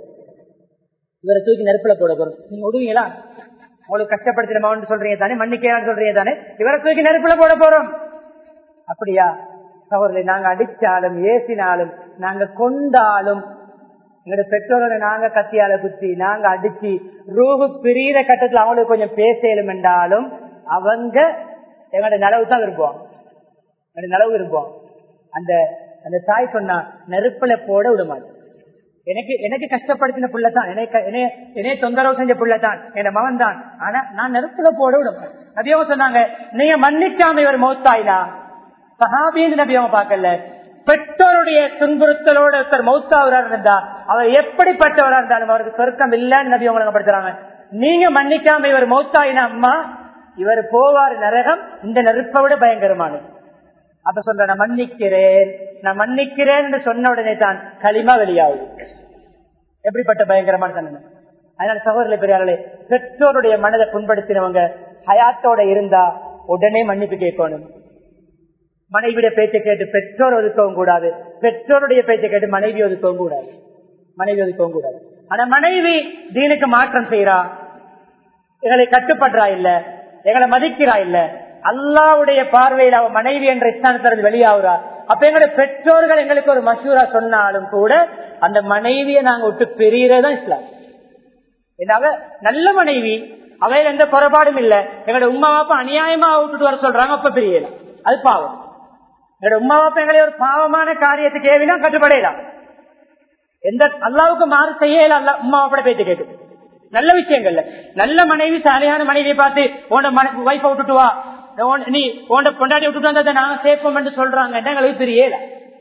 நீங்க விடுவீங்களா? உங்களுக்கு கஷ்டப்படுத்தினமான்னு சொல்றீங்க தானே, மன்னிக்கலான்னு சொல்றீங்க தானே, இவரை தூக்கி நெருப்புல போட போறோம். அப்படியா சகோதரர்களே, நாங்க அடிச்சாலும் ஏசினாலும் நாங்க கொண்டாலும் எங்களுடைய பெற்றோரோட நாங்க கத்தியால குத்தி நாங்க அடிச்சு ரூஹு பிரியிற கட்டத்துல அவங்களுக்கு கொஞ்சம் பேசலும் என்றாலும் அவங்க எங்களோட நலவு தான் விரும்புவாங்க, எங்களுடைய நலவு விரும்புவாங்க. அந்த தாய் சொன்னா நெருப்புல போட விடுமாது, எனக்கு கஷ்டப்படுத்தின புள்ளதான், என்னைய தொந்தரவு செஞ்ச புள்ளதான், என் மகன் தான், ஆனா நான் நெருப்புல போட விடுமாட்டேன். நபியவங்க சொன்னாங்க, நீங்க மன்னிக்காம இவர் மௌத்தாயினா சஹாபின்னு நபியவங்க பார்க்கல, பெற்றோருடைய துன்புறுத்தலோட ஒருத்தர் மௌத்தாவராக இருந்தா அவர் எப்படிப்பட்டவராக இருந்தாலும் அவருக்கு சொர்க்கம் இல்லன்னு நபி அவங்க படுத்துறாங்க. நீங்க மன்னிக்காம இவர் மௌத்தாயினா அம்மா இவர் போவார் நரகம், இந்த நெருப்பை விட பயங்கரமானது. அப்ப சொல்ற நான் மன்னிக்கிறேன் என்று சொன்ன உடனே தான் களிமா வெளியாகுது. எப்படிப்பட்ட பயங்கரமான தன்மை. அதனால சகோதரர்களே பெரியார்களே, பெற்றோருடைய மனதை புண்படுத்தினவங்க ஹயாத்தோட இருந்தா உடனே மன்னிப்பு கேட்கணும். மனைவியுடைய பேச்சை கேட்டு பெற்றோர் ஒதுக்கவும் கூடாது, பெற்றோருடைய பேச்சை கேட்டு மனைவி ஒதுக்கவும் கூடாது. ஆனா மனைவி தீனுக்கு மாற்றம் செய்யறா, எங்களை கட்டுப்படுறா இல்ல, எங்களை மதிக்கிறா இல்ல, அல்லாஹ்வுடைய பார்வையில் அவ மனைவி என்ற ஸ்தானத்திலிருந்து வெளியாகிறா. அப்ப எங்களுடைய பெற்றோர்கள் எங்களுக்கு ஒரு மசூரா சொன்னாலும் கூட அந்த மனைவியை நாங்க விட்டு பெரியதான் இஸ்லாம். நல்ல மனைவி அவையில எந்த குறைபாடும் இல்ல. எங்களோட உமா பாப்பா அநியாயமா விட்டுட்டு வர சொல்றாங்க, அப்ப பிரியலாம், அது பாவம். எங்களோட உமா பாப்பா எங்களை ஒரு பாவமான காரியத்துக்கு ஏவினா கட்டுப்படையலாம். எந்த அல்லாவுக்கு மாறு செய்யல. அல்ல உமா பாப்பட பேச்சு கேட்கும் நல்ல விஷயங்கள்ல. நல்ல மனைவி சாலையான மனைவியை பார்த்து உன வைஃபை விட்டுட்டு வா, நீ உன்ட பொண்டாட்டி விட்டுட்டு வந்ததை நாங்க சேர்ப்போம் என்று சொல்றாங்க. எங்களுக்கு தெரியல.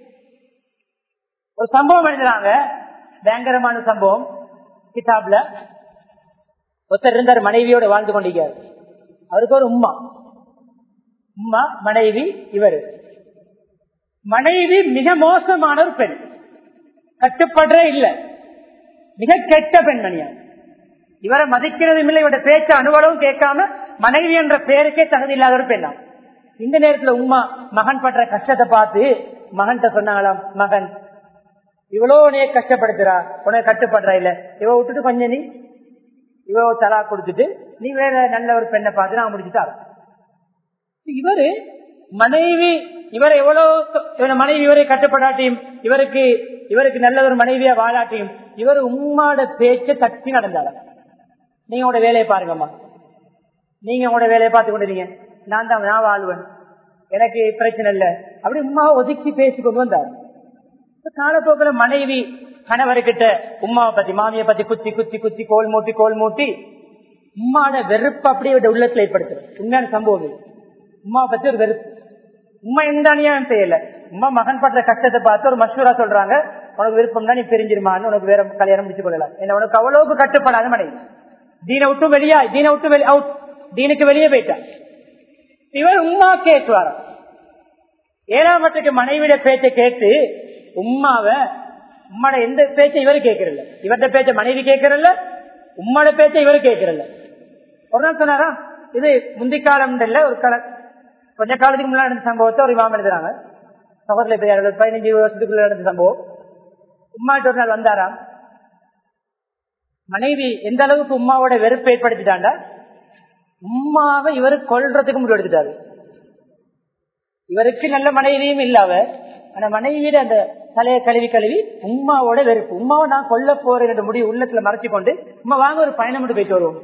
ஒரு சம்பவம் எழுதுறாங்க, பயங்கரமான சம்பவம். கிதாப்ல ஒருத்தர் இருந்தார், மனைவியோட வாழ்ந்து கொண்டிருக்காரு. அவருக்கு ஒரு உம்மா மனைவி. இவர் மனைவி மிக மோசமான ஒரு பெண், கட்டுப்படுற இல்ல, மிக கெட்ட பெண்மணியா. இவரை மதிக்கிறதும் இல்லை, இவருடைய பேச்ச அனுபவம் கேட்காம மனைவி என்ற பெயருக்கே தகுதி இல்லாத ஒரு பெண்ணாம். இந்த நேரத்துல உம்மா மகன் படுற கஷ்டத்தை பார்த்து மகன்கிட்ட சொன்னாங்களாம், மகன் இவ்வளவு நீ கஷ்டப்படுத்துறா, உனக்கு கட்டுப்படுறா இல்ல, இவ விட்டுட்டு கொஞ்சம் நீ இவ தலா கொடுத்துட்டு நீ வேற நல்ல ஒரு பெண்ணை பார்த்து நான் முடிச்சுட்டா. இவரு மனைவி இவரை எவ்வளவு மனைவி இவரை கட்டுப்படாட்டியும் இவருக்கு நல்ல ஒரு மனைவியா வாழாட்டியும் இவர் உம்மாட பேச்ச தட்டி நடந்தாரு. நீங்க உங்களோட வேலையை பாருங்கம்மா, நீங்க உங்களோட வேலையை பார்த்து கொண்டிருக்கீங்க, நான் வாழ்வேன், எனக்கு பிரச்சனை இல்லை, அப்படி உமா ஒதுக்கி பேசி கொண்டு வந்தார். காலப்போக்கில் மனைவி கணவர்கிட்ட உமாவை பத்தி மாமியை பத்தி குத்தி குத்தி குத்தி கோல் மூட்டி உம்மாட வெறுப்பு அப்படியே உள்ளத்துல ஏற்படுத்துற உண்மையான சம்பவம். உமாவை பத்தி ஒரு வெறுப்பு. உமா எந்த அநியாயம் செய்யல, உமா மகன் படுற கஷ்டத்தை பார்த்து ஒரு மசூரா சொல்றாங்க, உனக்கு விருப்பம் தான் நீ பிரிஞ்சிருமான்னு, உனக்கு வேற கல்யாணம் முடிச்சு கொள்ளலாம், என்ன உனக்கு அவ்வளவுக்கு கட்டுப்படாத மனைவி. தீனை விட்டு அவுட், தீனுக்கு வெளியே போயிட்டா. இவர் உம்மா கேட்டுவார 7ஆம் வட்டத்துக்கு மனைவியோட பேச்சை கேட்டு உம்மாட எந்த பேச்சை இவரு கேட்கறல, இவர்த பேச்ச மனைவி கேட்கறல, உம்மாட பேச்சை இவரு கேட்கறல. ஒரு நாள் சொன்னாரா, இது முந்தி காலம் இல்ல, ஒரு கொஞ்ச காலத்துக்கு முன்னாடி நடந்த சம்பவத்தை ஒரு இமாம் எழுதுறாங்க. சகோதரர் பெரியார்கள் 15 வருஷத்துக்குள்ள நடந்த சம்பவம். உம்மாட்ட ஒரு நாள் வந்தாராம், மனைவி எந்த அளவுக்கு உம்மாவோட வெறுப்பு ஏற்படுத்திட்டாண்டா, உம்மாவை இவரு கொல்றதுக்கு முடிவு எடுத்துட்டாரு. இவருக்கு நல்ல மனைவியும் இல்லாவ, ஆனா மனைவியோட அந்த தலையை கழுவி உம்மாவோட வெறுப்பு, உம்மாவை நான் கொல்ல போறேன் என்ற முடிவு உள்ளத்துல மறைச்சு கொண்டு உம்மா வாங்க ஒரு பயணம் மட்டும் போயிட்டு வருவோம்,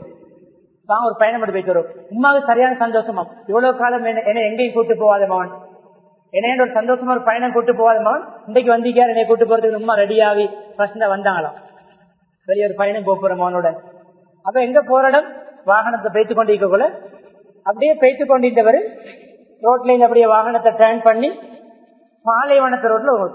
உம்மாவுக்கு சரியான சந்தோஷமா, இவ்வளவு காலம் என்ன எங்கேயும் கூட்டு போவாத மகன், என்ன ஒரு சந்தோஷமா ஒரு பயணம் கூட்டு போவாத மகன், இன்றைக்கு வந்திருக்காரு என்னை கூட்டு போறதுக்கு உம்மா ரெடியாகி பசங்க வந்தாங்களாம், வெளியே ஒரு பயணம் போற மகனோட. அப்ப எங்க போற இடம் வாகனத்தை பேத்து கொண்டிருக்கக்குள்ள அப்படியே பேத்து கொண்டிருந்தவர் ரோட்ல இருந்து அப்படியே வாகனத்தை டர்ன் பண்ணி பாலைவனத்தை ரோட்ல ஒரு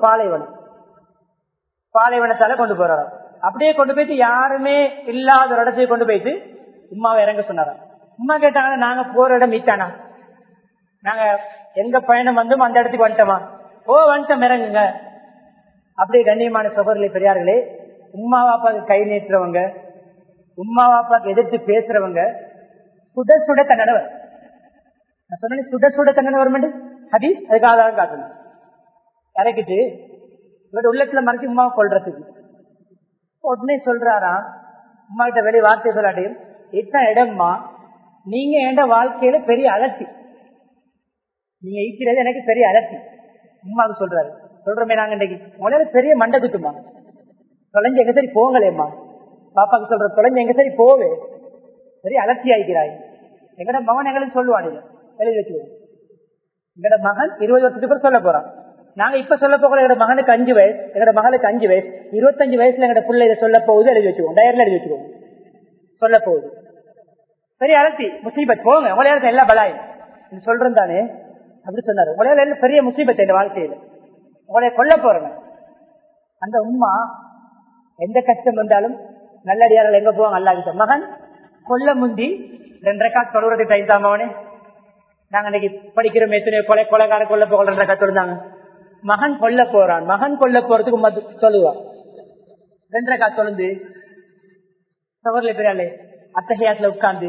பாலைவனத்தால கொண்டு போறாராம். அப்படியே கொண்டு போயிட்டு யாருமே இல்லாத ஒரு இடத்துக்கு கொண்டு போயிட்டு உம்மாவை இறங்க சொன்னாராம். உம்மா கேட்டாங்க, நாங்க போற இடம் மீட்டானா, நாங்க எங்க பயணம் வந்தோம் அந்த இடத்துக்கு வந்துட்டோமா? ஓ வந்துட்டோம், இறங்குங்க. அப்படியே கண்ணியமான சகோதரர்களே பெரியார்களே, உம்மா வாப்பாக்கு கை நீட்டுறவங்க, உம்மா வாப்பாக்கு எதிர்த்து பேசுறவங்க சுட சுட தண்டனை. நான் சொன்ன சுட சுட தண்டனை வரும் அது அதுக்கு ஆதாரம் காட்டணும். இறக்கிட்டு இவருடைய உள்ளத்துல மறைச்சு உமாவை கொள்றதுக்கு உடனே சொல்றாரா, உமா கிட்ட வெளியே வார்த்தை சொல்லாட்டையும், இத்தனை இடம்மா நீங்க என் வாழ்க்கையில பெரிய அலர்த்தி, நீங்க ஈக்கிறது எனக்கு பெரிய அலர்த்தி. உமாவுக்கு சொல்றமே நாங்க இன்னைக்கு உங்களால பெரிய மண்டை குத்துமா, தொலைஞ்சு எங்க சரி போங்களேம்மா, பாப்பாக்கு சொல்ற தொலைஞ்சு எங்க சரி போவே, பெரிய அலர்த்தி ஆயிக்கிறாய். எங்கட மகன் எங்களுக்கு சொல்லுவான், எழுதி வச்சுக்கோ, எங்கட மகன் 20 வருஷத்துக்கு சொல்ல போறான், நாங்க இப்ப சொல்ல போகிற எங்க மகனுக்கு 5 வயசு, எங்கட மகளுக்கு 5 வயசு, 25 வயசுல எங்கட பிள்ளை இதை சொல்ல போகுது, எழுதி வச்சுக்கோங்க, டயர்ல எழுதி வச்சுக்கோங்க, சொல்ல போகுது. சரி அலர்த்தி முசீபத் போங்க, உங்களையால எல்லா பலாய் சொல்றேன் தானே அப்படி சொன்னாரு. உங்களையால எல்லாம் பெரிய முசீபத் இந்த வாழ்க்கையில, உங்களைய கொல்ல போறேன். அந்த உம்மா எந்த கஷ்டம் வந்தாலும் நல்லடியார்கள் எங்க போவாங்க, அல்லாஹ்கிட்ட. மகன் கொல்ல முந்தி 2 ரக்காத் தொழுறதுக்கு டைம் தாமவனே, நாங்க இன்னைக்கு படிக்கிறோம் எத்தனையோ கொலைக்கார கொல்ல போக 2 ரக்காத் தொழுந்தாங்க. மகன் கொல்ல போறான், மகன் கொல்ல போறதுக்கு சொல்லுவான் 2 ரக்காத் தொழுந்து சகோதரர்களே பெரியார்களே, அத்தஹியாத்துல உட்கார்ந்து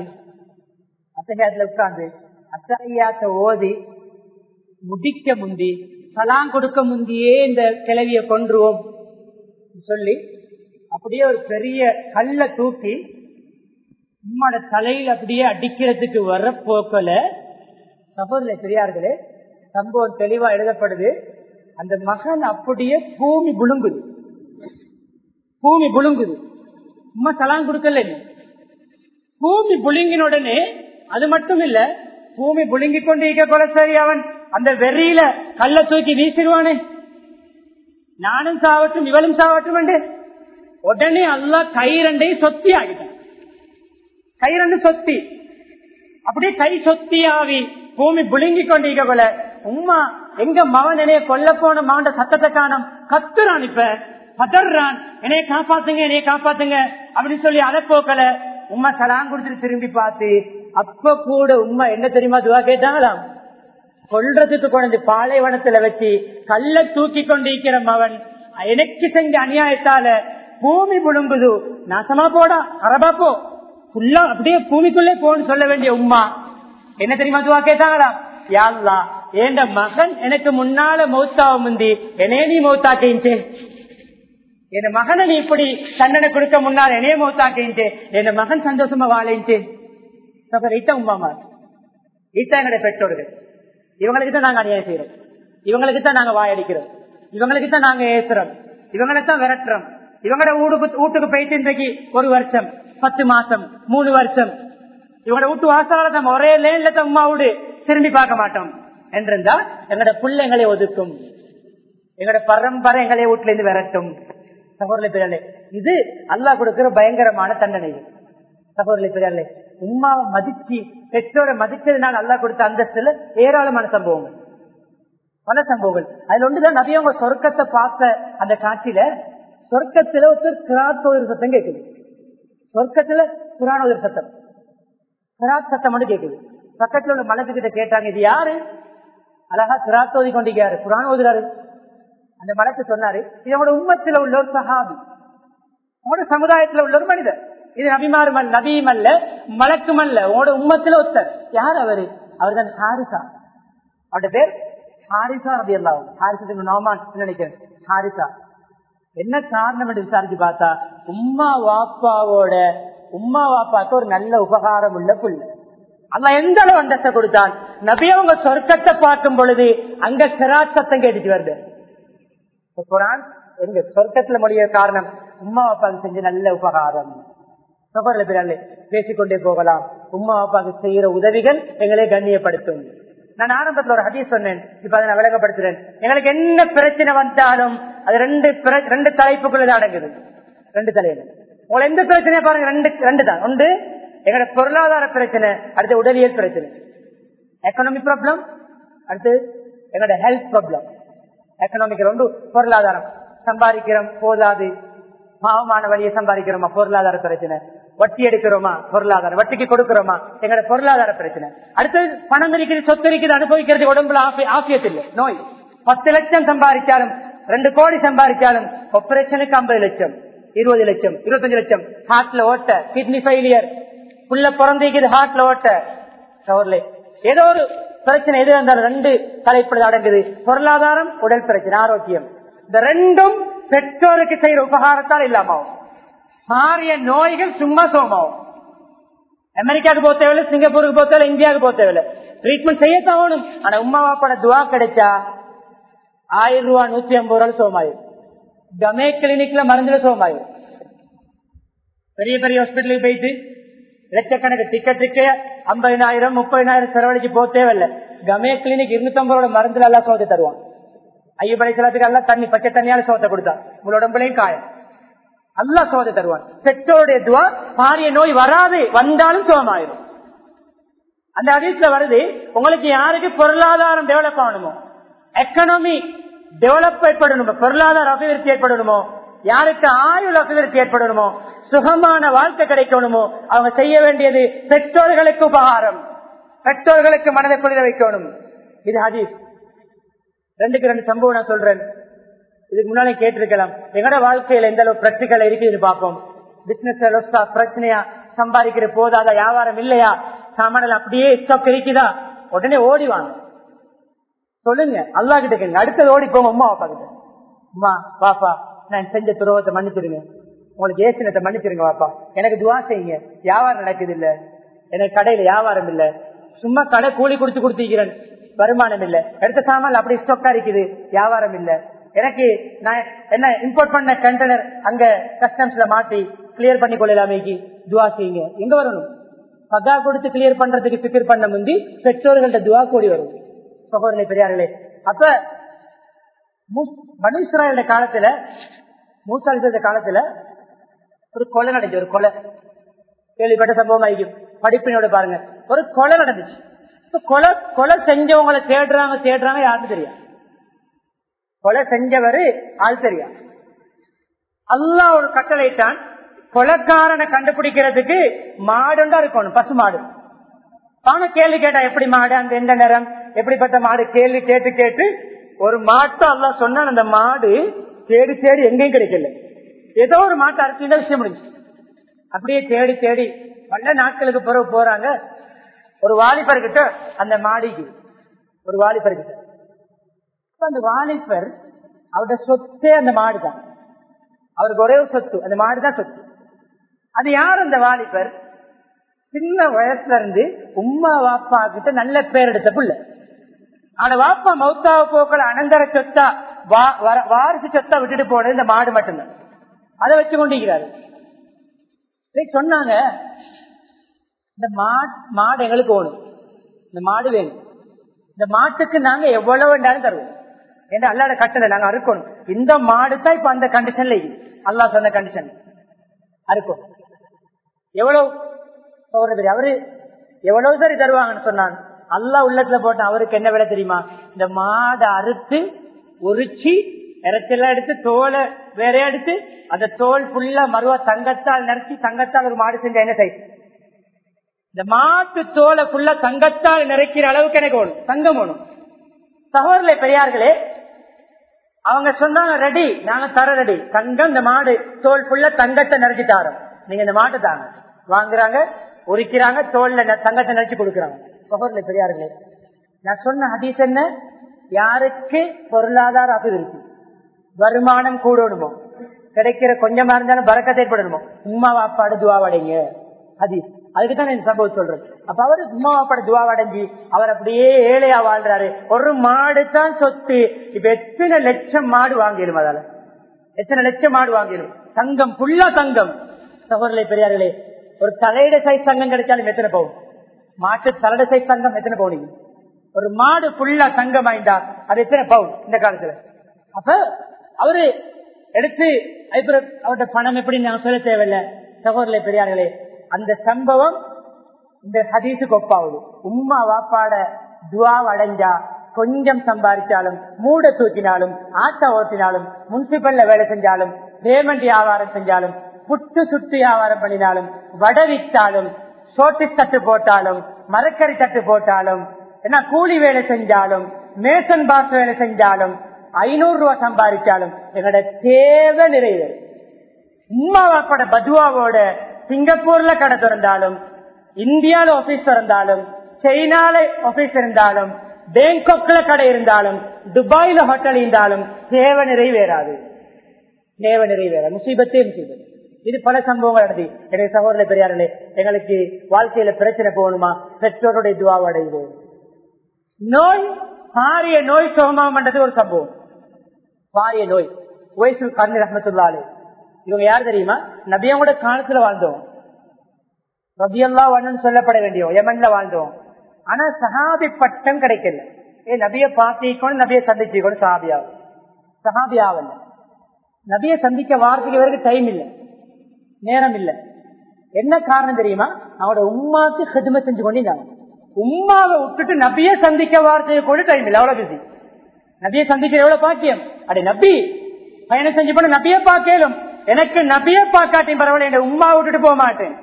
அத்தஹியாத்தை ஓதி முடிக்க முந்தி சலாம் கொடுக்க முந்தியே இந்த கிளவிய கொன்றுவோம் சொல்லி அப்படியே ஒரு பெரிய கல்ல தூக்கி உம்மோட தலையில் அப்படியே அடிக்கிறதுக்கு வர போக்கல சகோதரர்களே பெரியார்களே, சம்பவம் தெளிவா எழுதப்படுது. அந்த மகன் அப்படியே பூமி புழுங்குது. உம்மா சலாம் கொடுக்கல. பூமி புழுங்கின உடனே அது மட்டும் இல்ல, பூமி புழுங்கி கொண்டு இருக்க கொலை சரி அவன் அந்த வெறியில கல்ல தூக்கி வீசிடுவானே, நானும் சாவட்டும் இவளும் சாவட்டும் என்று உடனே அல்லாஹ் கை ரெண்டையும் சொத்தி ஆகிட்டான். கை ரெண்டு சொத்தி அப்படியே கை சொத்தி ஆகி பூமி புழுங்கி கொண்டிருக்க கொல உம்மா எங்க மகன் என்னைய கொல்ல போன மகன் சத்தத்தை காணோம், கத்துறான், இப்ப பதறான், என்னைய காப்பாத்துங்க அப்படின்னு சொல்லி அதை போக்கல. உம்மா சலாம் கொடுத்துட்டு திரும்பி பார்த்து அப்ப கூட உம்மா என்ன தெரியுமா துவா கேட்டாங்களாம், கொல்றதுக்கு கொண்டு பாலைவனத்துல வச்சு கல்ல தூக்கி கொண்டிருக்கிற மகன் எனக்கு செஞ்ச அநியாயத்தால பூமி புழுங்குது, நாசமா போடா அரபா போ ஃபுல்லா அப்படியே பூமிக்குள்ளே போன்னு சொல்ல வேண்டிய உம்மா என்ன தெரியுமா துவா கேட்டாங்களாம், யா அல்லாஹ் ஏண்ட மகன் எனக்கு முன்னால மௌத்தாவ முந்தி என்னைய நீ மௌத்தாக்கிஞ்சே, என் மகனை நீ இப்படி தண்டனை கொடுக்க முன்னால் என்னைய மௌத்தாக்கிஞ்சே, என் மகன் சந்தோஷமா வாழைஞ்சே. உமாமா இதான் எங்களுடைய பெற்றோர்கள். இவங்களுக்கு தான் நாங்க அநியாயம் செய்யறோம், இவங்களுக்கு தான் நாங்க வாயடிக்கிறோம், இவங்களுக்கு தான் நாங்க ஏசுறோம், இவங்களை தான் விரட்டுறோம். இவங்களோட வீட்டுக்கு போயிட்டு இன்றைக்கு 1 வருஷம் 10 மாசம் 3 வருஷம் இவங்களோட வீட்டு வாசல ஒரே லேன்ல அம்மா வீடு திரும்பி பார்க்க மாட்டோம் என்றிருந்தா எங்களோட பிள்ளைங்களை ஒதுக்கும், எங்களோட பரம்பரை எங்களை வீட்டுல இருந்து விரட்டும். சகோதரர்களே பெரியார்களே, இது அல்லாஹ் கொடுக்கிற பயங்கரமான தண்டனை. சகோதரர்களே பெரியார்களே, உம்மாவை மதிச்சு பெற்றோரை மதிச்சதுனால அல்லாஹ் கொடுத்த அந்தஸ்துல ஏராளமான சம்பவங்கள், பல சம்பவங்கள். அதுல ஒன்றுதான் நபி அவங்க சொர்க்கத்தை பார்த்த அந்த காட்சியில சொர்க்கத்துல ஒருத்தர் கிராத் ஒரு சத்தம் கேட்குது. சொர்க்கத்துல குரான் ஒரு சத்தம், கிராத் சத்தம் மட்டும் கேட்குது. பக்கத்துல உள்ள மலக்குகிட்ட கேட்டாங்க, இது யாரு? அழகா கிராத் ஓதி கொண்டிருக்காரு, குரான் ஓதுறாரு. அந்த மலக்கு சொன்னாரு, இது உங்களோட உம்மத்துல உள்ள ஒரு சஹாபி, உங்களோட சமுதாயத்துல உள்ள ஒரு மனிதர். இது நபிமாரும் அல்ல, நபியும் அல்ல, மலக்கும் அல்ல, உங்களோட உம்மத்துல ஒருத்தர். யார் அவரு? அவர்தான் ஹாரிசா. அவருடைய பேர் ஹாரிசா ரபி அல்லாஹ். ஹாரிசா நோமான் நினைக்கிறேன். ஹாரிசா என்ன காரணம் என்று விசாரிச்சு பார்த்தா, உம்மா வாப்பாக்கு ஒரு நல்ல உபகாரம் உள்ள புள்ள. அல்லாஹ் எந்த அளவு அந்தஸ்தை கொடுத்தான், நபி அவங்க சொர்க்கத்தை பார்க்கும் பொழுது அங்க சிராத் சத்தம் கேட்டுச்சு வருது. குரான் எங்க சொர்க்கத்துல மொழிய காரணம் உம்மா வாப்பாக்கு செஞ்ச நல்ல உபகாரம். சகோதரர்களே பேசிக்கொண்டே போகலாம். உம்மா வாப்பாக்கு செய்யற உதவிகள் எங்களை கண்ணியப்படுத்தும். நான் ஆரம்பத்துல ஒரு ஹதீஸ் சொன்னேன், இப்ப அதை நான் விளங்கப்படுத்துறேன். எங்களுக்கு என்ன பிரச்சனை வந்தாலும் அது ரெண்டு தலைப்புக்குள்ளதான் அடங்குது. 2 தலையில உங்களை எந்த பிரச்சனையா பாருங்க, ரெண்டு தான். ஒன்று எங்களோட பொருளாதார பிரச்சனை, அடுத்து உடலியல் பிரச்சனை, எக்கனாமிக் ப்ராப்ளம், அடுத்து எங்களோட ஹெல்த் ப்ராப்ளம். எக்கனாமிக் ஒன்று பொருளாதாரம், சம்பாதிக்கிறோம் போதாது, பாவமான வழியை சம்பாதிக்கிறோமா பொருளாதார பிரச்சனை, வட்டி எடுக்கிறோமா பொருளாதாரம், வட்டிக்கு கொடுக்கிறோமா எங்களோட பொருளாதார பிரச்சனை. அடுத்தது பணம் இருக்குது, சொத்து இருக்குது, அனுபவிக்கிறது உடம்புல ஆபியத்து இல்லை, நோய். 10 லட்சம் சம்பாதிச்சாலும் 2 கோடி சம்பாதிச்சாலும் ஆபரேஷனுக்கு 50 லட்சம் 20 லட்சம் 25 லட்சம், ஹார்ட்ல ஓட்ட, கிட்னி ஃபெயிலியர், புள்ள பிறந்திருக்குது ஹார்ட்ல ஓட்ட. சோர்லே ஏதோ ஒரு பிரச்சனை எது இருந்தாலும் 2 தலைப்புல அடங்குது, பொருளாதாரம், உடல் பிரச்சனை, ஆரோக்கியம். இந்த 2ம் பெற்றோருக்கு செய்யற உபகாரத்தால் இல்லாமாவும். மாறிய நோய்கள் சும்மா சோமாவும். அமெரிக்காவுக்கு போக தேவையில்லை, சிங்கப்பூருக்கு போக தேவையில்லை, இந்தியாவுக்கு போக தேவையில்லை, ட்ரீட்மெண்ட் செய்யத்தாகணும். ஆனா உமா வாப்பாட துவா கிடைச்சா 1000 ரூபாய் 150 ரூபாய் சோமாயும். கமே கிளினிக்ல மருந்துல சோமாயும். பெரிய பெரிய ஹாஸ்பிட்டலுக்கு போயிட்டு லட்சக்கணக்கு டிக்கெட்டுக்கு 50,000 30,000 செலவழிச்சு போக தேவையில்லை. கமே கிளினிக் 250 ரூபாய் மருந்துல எல்லாம் சோத்தை தருவான். ஐயப்படை சிலத்துக்கு எல்லாம் தண்ணி, பச்சை தண்ணியால சோத்தை கொடுத்தா உங்களோட உடம்புலையும் காயம், அல்லா சோதை தருவான். பெற்றோருடைய துவா, பாரிய நோய் வராது, வந்தாலும் சோமாயிரும். அந்த ஹதீஸ்ல வருது, உங்களுக்கு யாருக்கு பொருளாதாரம் டெவலப் ஆகணுமோ, எக்கனாமி டெவலப் ஏற்படணுமோ, பொருளாதார அபிவிருத்தி ஏற்படணுமோ, யாருக்கு ஆயுள் அபிவிருத்தி ஏற்படணுமோ, சுகமான வாழ்க்கை கிடைக்கணுமோ, அவங்க செய்ய வேண்டியது பெற்றோர்களுக்கு உபகாரம், பெற்றோர்களுக்கு மனதை குளிர வைக்கணும். இது ஹதீஸ். 2க்கு 2 சம்பவம் நான் சொல்றேன். இதுக்கு முன்னாலே கேட்டிருக்கலாம், எங்கட வாழ்க்கையில எந்த அளவு பிரச்சனைகள் இருக்குன்னு பார்ப்போம். பிசினஸ் பிரச்சனையா, சம்பாதிக்கிற போதாதா, வியாபாரம் இல்லையா, சாமானில் அப்படியே ஸ்டாக் இருக்குதா, உடனே ஓடிவாங்க. சொல்லுங்க, அல்லா கிட்ட கேளுங்க. அடுத்தது ஓடி போங்க உமா வாப்பா கிட்ட. அம்மா பாப்பா, நான் செஞ்ச துரோகத்தை மன்னிச்சிருங்க, உங்களுக்கு ஏசினத்தை மன்னிச்சிருங்க வாப்பா, எனக்கு துவா செய்யுங்க, வியாபாரம் நடக்குது இல்ல, எனக்கு கடையில வியாபாரம் இல்ல, சும்மா கடை கூலி குடிச்சு கொடுத்திருக்கிறேன், வருமானம் இல்ல. எடுத்த சாமான் அப்படி ஸ்டொக்கா இருக்குது, வியாபாரம் இல்ல. எனக்கு நான் என்ன இம்போர்ட் பண்ண கண்டெய்னர் அங்க கஸ்டம்ஸ்ல மாட்டி கிளியர் பண்ணி கொள்ளலாமேக்கு துவா செய்யுங்க. எங்க வரணும்? பகா கொடுத்து கிளியர் பண்றதுக்கு பிக்கர் பண்ண முந்தி பெற்றோர்கள்ட்ட துவா கூடி வரும். சகோதரர்களே பெரியார்களே, அப்ப பனு இஸ்ராயேல் காலத்துல, மூசா அலைஹிஸ்ஸலாமுடைய காலத்துல ஒரு கொலை நடந்துச்சு. ஒரு கொலை கேள்விப்பட்ட சம்பவம் ஆகிக்கும். படிப்பினோட பாருங்க, ஒரு கொலை நடந்துச்சு. கொலை செஞ்சவங்களை தேடுறாங்க யாருக்கு தெரியும்? கொலை செஞ்சவரு ஆள் தெரியா. அல்லாஹ் ஒரு கட்டளைத்தான், கொலைக்காரனை கண்டுபிடிக்கிறதுக்கு மாடுண்டா இருக்கணும், பசு மாடு. அவங்க கேள்வி கேட்டா எப்படி மாடு, அந்த எந்த நேரம், எப்படிப்பட்ட மாடு, கேள்வி கேட்டு கேட்டு ஒரு மாட்டை அல்லாஹ் சொன்னா அந்த மாடு தேடி தேடி எங்கேயும் கிடைக்கல. ஏதோ ஒரு மாட்டை அரைச்சிருந்தா விஷயம் முடிஞ்சு. அப்படியே தேடி தேடி பல நாட்களுக்கு பிறகு போறாங்க ஒரு வாலிபர்கிட்ட, அந்த மாடிக்கு ஒரு வாலிபர்கிட்ட. அந்த வாலிபர் அவருடைய சொத்தே அந்த மாடு தான். அவருக்கு ஒரே ஒரு சொத்து, அந்த மாடு தான் சொத்து. அது யார் அந்த வாலிபர்? சின்ன வயசுல இருந்து உம்மா வாப்பா கிட்ட நல்ல பேர் எடுத்த புள்ள. ஆனா வாப்பா மௌத்தாவ போக்கள் அனந்தர சொத்தா வாரிசு சொத்தா விட்டுட்டு போனது இந்த மாடு மட்டும்தான். அதை வச்சு கொண்டிருக்கிறாரு. சொன்னாங்க, இந்த மாடு எங்களுக்கு வேணும், இந்த மாடு வேணும், இந்த மாட்டுக்கு நாங்க எவ்வளவு வேண்டாலும் தருவோம் என்று அல்லாட கட்டளை, நாங்க அறுக்கணும். இந்த மாடு தான் இப்ப அந்த கண்டிஷன்ல அல்லாஹ் சொன்ன கண்டிஷன் அறுக்கும். எவ்வளவு அவரு எவ்வளவு சரி தருவாங்கன்னு சொன்னான். அல்லாஹ் உள்ளத்துல போட்ட அவருக்கு என்ன விலை தெரியுமா? இந்த மாடை அறுத்து உரிச்சி இறைச்செல்லாம் எடுத்து தோலை வேற எடுத்து அந்த தோல் ஃபுல்லா மறுவா தங்கத்தால் நிறச்சி, தங்கத்தால் ஒரு மாடு செஞ்சா என்ன சைஸ்? இந்த மாட்டு தோலை ஃபுல்லா தங்கத்தால் நிறைக்கிற அளவுக்கு எனக்கு வேணும், தங்கம் வேணும். சகோதரர்களே பெரியார்களே, அவங்க சொன்னாங்க ரெடி, நாங்க தர ரெடி, தங்கம், இந்த மாடு தோல் ஃபுல்லா தங்கத்தை நிறைச்சி தாரோம், நீங்க இந்த மாட்டு தாங்க. வாங்குறாங்க, உரிக்கிறாங்க, தோல்ல தங்கத்தை நிறைச்சி கொடுக்குறாங்க. சகோதரர்களே பெரியார்களே, நான் சொன்ன ஹதீஸ் என்ன? யாருக்கு பொருளாதார அபிவிருத்தி, வருமானம் கூடணுமோ, கிடைக்கிற கொஞ்சமா இருந்தாலும் பரக்கத்தை ஏற்படணுமோ, உம்மா வாப்பாடு துவாவடைங்க ஹதீஸ். அதுக்குதான் இந்த சம்பவம் சொல்றேன். அப்ப அவரு உம்மா வாப்பாடு துவாவடைஞ்சி அவர் அப்படியே ஏழையா வாழ்றாரு. ஒரு மாடு தான் சொத்து. இப்ப எத்தனை லட்சம் மாடு வாங்கிடும், அதால எத்தனை லட்சம் மாடு வாங்கிடும், தங்கம் ஃபுல்லா தங்கம். சகோதரர்களே பெரியார்களே, ஒரு தலையிட சைஸ் தங்கம் கிடைச்சாலும் எத்தனை போகும்? மாட்டு தலையிட சைஸ் தங்கம் எத்தனை பவுனிங்க? ஒரு மாடு ஃபுல்லா தங்கம் வாய்ந்தா அது எத்தனை பவுன் இந்த காலத்துல? அப்ப அவரு எடுத்து அவருடைய பணம் எப்படி நான் சொல்ல தேவையில்லை. சகோதரர்களே பெரியார்களே, அந்த சம்பவம் இந்த ஹதீஸுக்கு ஒப்பாவுது. உம்மா வாப்பாட துவா அடைஞ்சா கொஞ்சம் சம்பாதிச்சாலும், மூட தூக்கினாலும், ஆட்டை ஓட்டினாலும், முனிசிபல்ல வேலை செஞ்சாலும், பேமெண்ட் வியாபாரம் செஞ்சாலும், புட்டு சுட்டு வியாபாரம் பண்ணினாலும், வடை வித்தாலும், சோட்டு தட்டு போட்டாலும், மரக்கறி தட்டு போட்டாலும், என்ன கூலி வேலை செஞ்சாலும், மேசன் பாஸ் வேலை செஞ்சாலும், 500 ரூபாய் சம்பாதிச்சாலும் எங்களோட தேவை நிறைவேறும். உம்மா வாப்பாட பதுவாவோட சிங்கப்பூர்ல கடை திறந்தாலும், இந்தியால ஆபீஸ் திறந்தாலும், சைனால ஆபீஸ் இருந்தாலும், பேங்காக்ல கடை இருந்தாலும், துபாயில ஹோட்டல் இருந்தாலும் தேவை நிறைவேறாது. தேவை நிறைவேற முசீபத்தே முசீபத். இது பல சம்பவங்கள் நடத்தி. என்னுடைய சகோதரர்களே பெரியார்களே, எங்களுக்கு வாழ்க்கையில பிரச்சனை போகணுமா? பெற்றோருடைய துவாவடையுது. நோய், பாரிய நோய் சுகமாம் பண்றது ஒரு சம்பவம். பாரிய நோய் உவைசுல் கர்னி ரஹ்மத்துல்லாஹி அலைஹி, இவங்க யார் தெரியுமா? நபியோட காலத்துல வாழ்ந்தோம், ரபியல்லாஹு அன்ஹு சொல்லப்பட வேண்டிய யமன்ல வாழ்ந்தோம். ஆனா சஹாபி பட்டம் கிடைக்கல. நபியை பார்த்திக்கணும், நபியை சந்திச்சுக்கணும், சஹாபியாவல்ல. நபியை சந்திக்க வார்த்தைக்கு வரைக்கும் டைம் இல்லை, நேரம் இல்லை. என்ன காரணம் தெரியுமா? அவனோட உம்மாக்கு ஹிதுமை செஞ்சு கொண்டிருந்தாங்க. உம்மாவை விட்டுட்டு நபியை சந்திக்க வார்த்தையை கூட டைம் இல்லை, அவ்வளவு பிஸி. நபியை சந்திக்க எவ்வளவு பாக்கியம். அடே நபி பயணம் செஞ்சு போன நபியை பார்க்கலும், எனக்கு நபியை பார்க்காட்டியும் பரவாயில்ல, என் உம்மா விட்டுட்டு போக மாட்டேன்.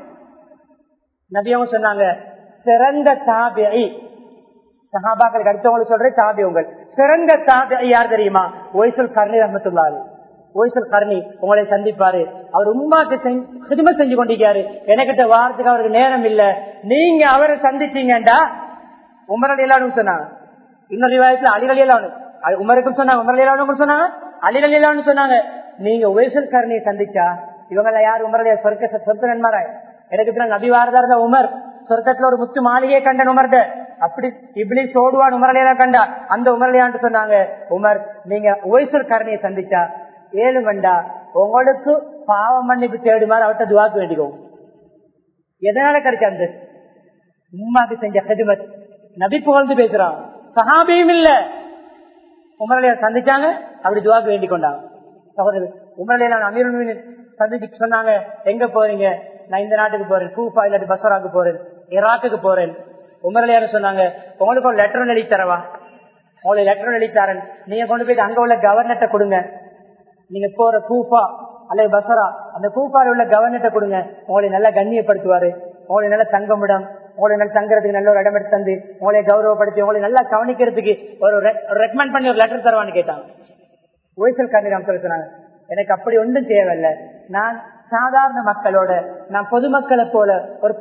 நபியவங்க சொன்னாங்க, சிறந்த தாபிஐ, சஹாபாக்களுக்கு அடுத்தவங்களுக்கு சொல்ற தாபியங்கள், சிறந்த தாபிஐ யார் தெரியுமா? உவைசுல் கர்னி ரஹ்மத்துல்லாஹி அலைஹி. உவைசுல் கர்னி உங்களை சந்திப்பாரு, அவர் உம்மாக்கு ஹிதுமத் செஞ்சு கொண்டிருக்காரு, எனக்கிட்ட வாரத்துக்கு அவருக்கு நேரம் இல்ல. நீங்க அவரை சந்திச்சீங்கடா, உமர் ரலியல்லாஹு சொன்னாங்க. இன்னொரு ரிவாயத்துல அலி ரலியல்லாஹு, உமருக்கும் சொன்னாங்க, உமர் ரலியல்லாஹு சொன்னாங்க, அலி ரலியல்லாஹு சொன்னாங்க, நீங்க உவைசுல் கர்னியை சந்திச்சா இவங்கள யார்? உமர் சொர்க்க நன்மாராய். எனக்கு நபி வாரதா இருந்த உமர் சொர்க்கத்துல ஒரு முத்து மாளிகையை கண்டன் உமர்த அப்படி இப்லீஸ் ஓடுவான் உமரலியா கண்டா. அந்த உமரலியான்னு சொன்னாங்க, உமர் நீங்க உவைசுல் கரணியை சந்திச்சா 7 மண்டா உங்களுக்கு பாவ மன்னிப்பு தேடுமாறு அவர்கிட்ட துவாக்கு வேண்டிக்கோங்க. எதனால கிடைச்ச அந்த உம்மாக்கு செஞ்ச ஹிதுமத். நபி புகழ்ந்து பேசுறான், சஹாபியும் இல்ல. உமரலியா சந்திச்சாங்க, அப்படி துவாக்கு வேண்டிக் கொண்டாங்க. உமரலியா அமீருல் சந்திச்சு சொன்னாங்க, எங்க போறீங்க? நான் இந்த நாட்டுக்கு போறேன், கூஃபா இல்லாட்டி பஸ்ராக்கு போறேன், ஈராக்குக்கு போறேன். உமரலியான்னு சொன்னாங்க, உங்களுக்கு ஒரு லெட்டர் எழுதி தரவா? உங்களுக்கு லெட்டர் எழுதி தரேன், நீங்க கொண்டு போயிட்டு அங்க உள்ள கவர்னர்ட்ட கொடுங்க. நீங்க போற கூஃபா அல்லது பஸ்ரா, அந்த கூஃபால உள்ள கவர்னர்ட்ட கொடுங்க. உங்களை நல்லா கண்ணியப்படுத்துவாரு, உங்களை நல்லா தங்கமிடம், உங்களை நல்லா தங்குறதுக்கு நல்ல ஒரு இடம் எடுத்து தந்து உங்களை கௌரவப்படுத்தி உங்களை நல்லா கவனிக்கிறதுக்கு ஒரு ரெக்கமெண்ட் பண்ணி ஒரு லெட்டர் தருவான்னு கேட்டாங்க. உவைசல் கர்ணி சொன்னாங்க, எனக்கு அப்படி ஒன்றும் தேவையில்லை. நான் சாதாரண மக்களோட, நான் பொதுமக்களை போல ஒரு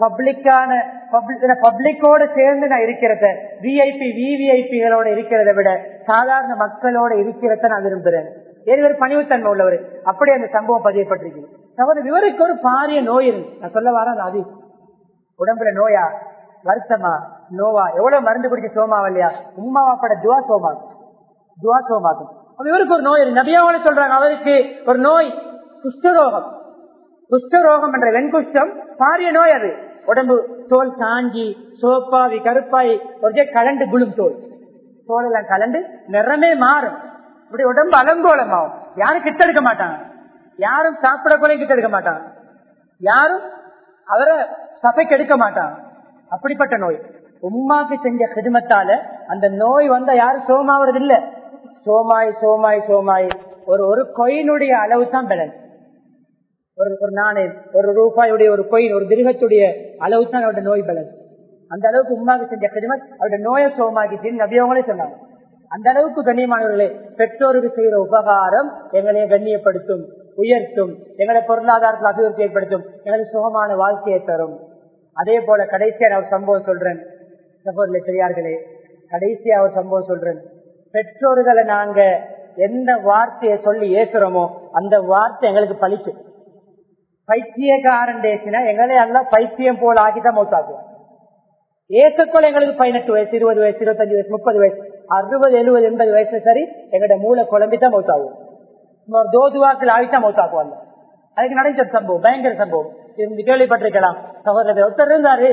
பப்ளிக்கோட சேர்ந்து நான் இருக்கிறத, விஐபி விவிஐபிகளோட இருக்கிறத விட சாதாரண மக்களோட இருக்கிறத நான் விரும்புறேன். ஒரு பணிவுத்தன்மை உள்ளவர். அப்படி அந்த சம்பவம் பதியப்பட்டிருக்கு. தவிர இவருக்கு ஒரு பாரிய நோய் இருக்கு. நான் சொல்ல வரேன், அது உடம்புல நோயா, வருத்தமா, நோவா, எவ்வளவு மருந்து குடிச்சு சோமாவல்லையா, உம்மாவாப்பட துவா சோமாக்கும். இவருக்கு ஒரு நோய், நபியாவோட சொல்றாங்க, அவருக்கு ஒரு நோய் குஷ்டரோகம். குஷ்டரோகம் என்ற வெண்குஷ்டம் பாரிய நோய். அது உடம்பு தோல் காஞ்சி சோப்பாவி கருப்பாய் ஒரு கலண்டு குளும் தோல் எல்லாம் கலண்டு நிறமே மாறும். இப்படி உடம்பு அலங்கோலமாகும். யாரும் கிட்ட எடுக்க மாட்டாங்க, யாரும் சாப்பிட கூட கிட்ட எடுக்க மாட்டாங்க, யாரும் அவரை சபைக்கு எடுக்க மாட்டாங்க. அப்படிப்பட்ட நோய். உம்மாக்கு செஞ்ச ஹிதுமத்தால அந்த நோய் வந்தா யாரும் சோமாவது இல்ல. சோமாய் ஒரு கொயினுடைய அளவு தான் பலன். ஒரு நாணயம், ஒரு ரூபாயுடைய ஒரு கொயின், ஒரு திருகத்துடைய அளவு தான் அவருடைய நோய் பலன். அந்த அளவுக்கு உம்மாக்கு செஞ்ச ஹிதுமத் அவருடைய நோயை சோமாக்கிச்சின்னு நபியவங்களே சொன்னாங்க. அந்த அளவுக்கு கண்ணியமானவர்களே, பெற்றோருக்கு செய்யற உபகாரம் எங்களைய கண்ணியப்படுத்தும், உயர்த்தும், எங்களை பொருளாதாரத்தில் அபிவிருத்தி ஏற்படுத்தும், எங்களுக்கு சுகமான வாழ்க்கையை தரும். அதே போல கடைசியா ஒரு சம்பவம் சொல்றேன் சகோதரர்களே, பெரியார்களே, கடைசியா ஒரு சம்பவம் சொல்றேன். பெற்றோர்களை நாங்க எந்த வார்த்தையை சொல்லி ஏசுறோமோ அந்த வார்த்தை எங்களுக்கு பழிச்சு. பைத்தியக்காரன் பேசினா எங்களை எல்லாம் பைத்தியம் போல ஆகிதான் மௌத்தாக்குவோம். ஏசக்கோள் எங்களுக்கு 18 வயசு, 20 வயசு, 25 வயசு, 30 வயசு, 60, 70, 80 வயசு சரி, எங்களோட மூளை குழம்பித்தான் மௌத்தாகும். தோதுவாக்கில் ஆகித்தான் மௌத்தாக்குவாங்க. அதுக்கு நடந்த சம்பவம், பயங்கர சம்பவம் இருந்து கேள்விப்பட்டிருக்கலாம். சகோதரர் ஒருத்தர் இருந்தாரு,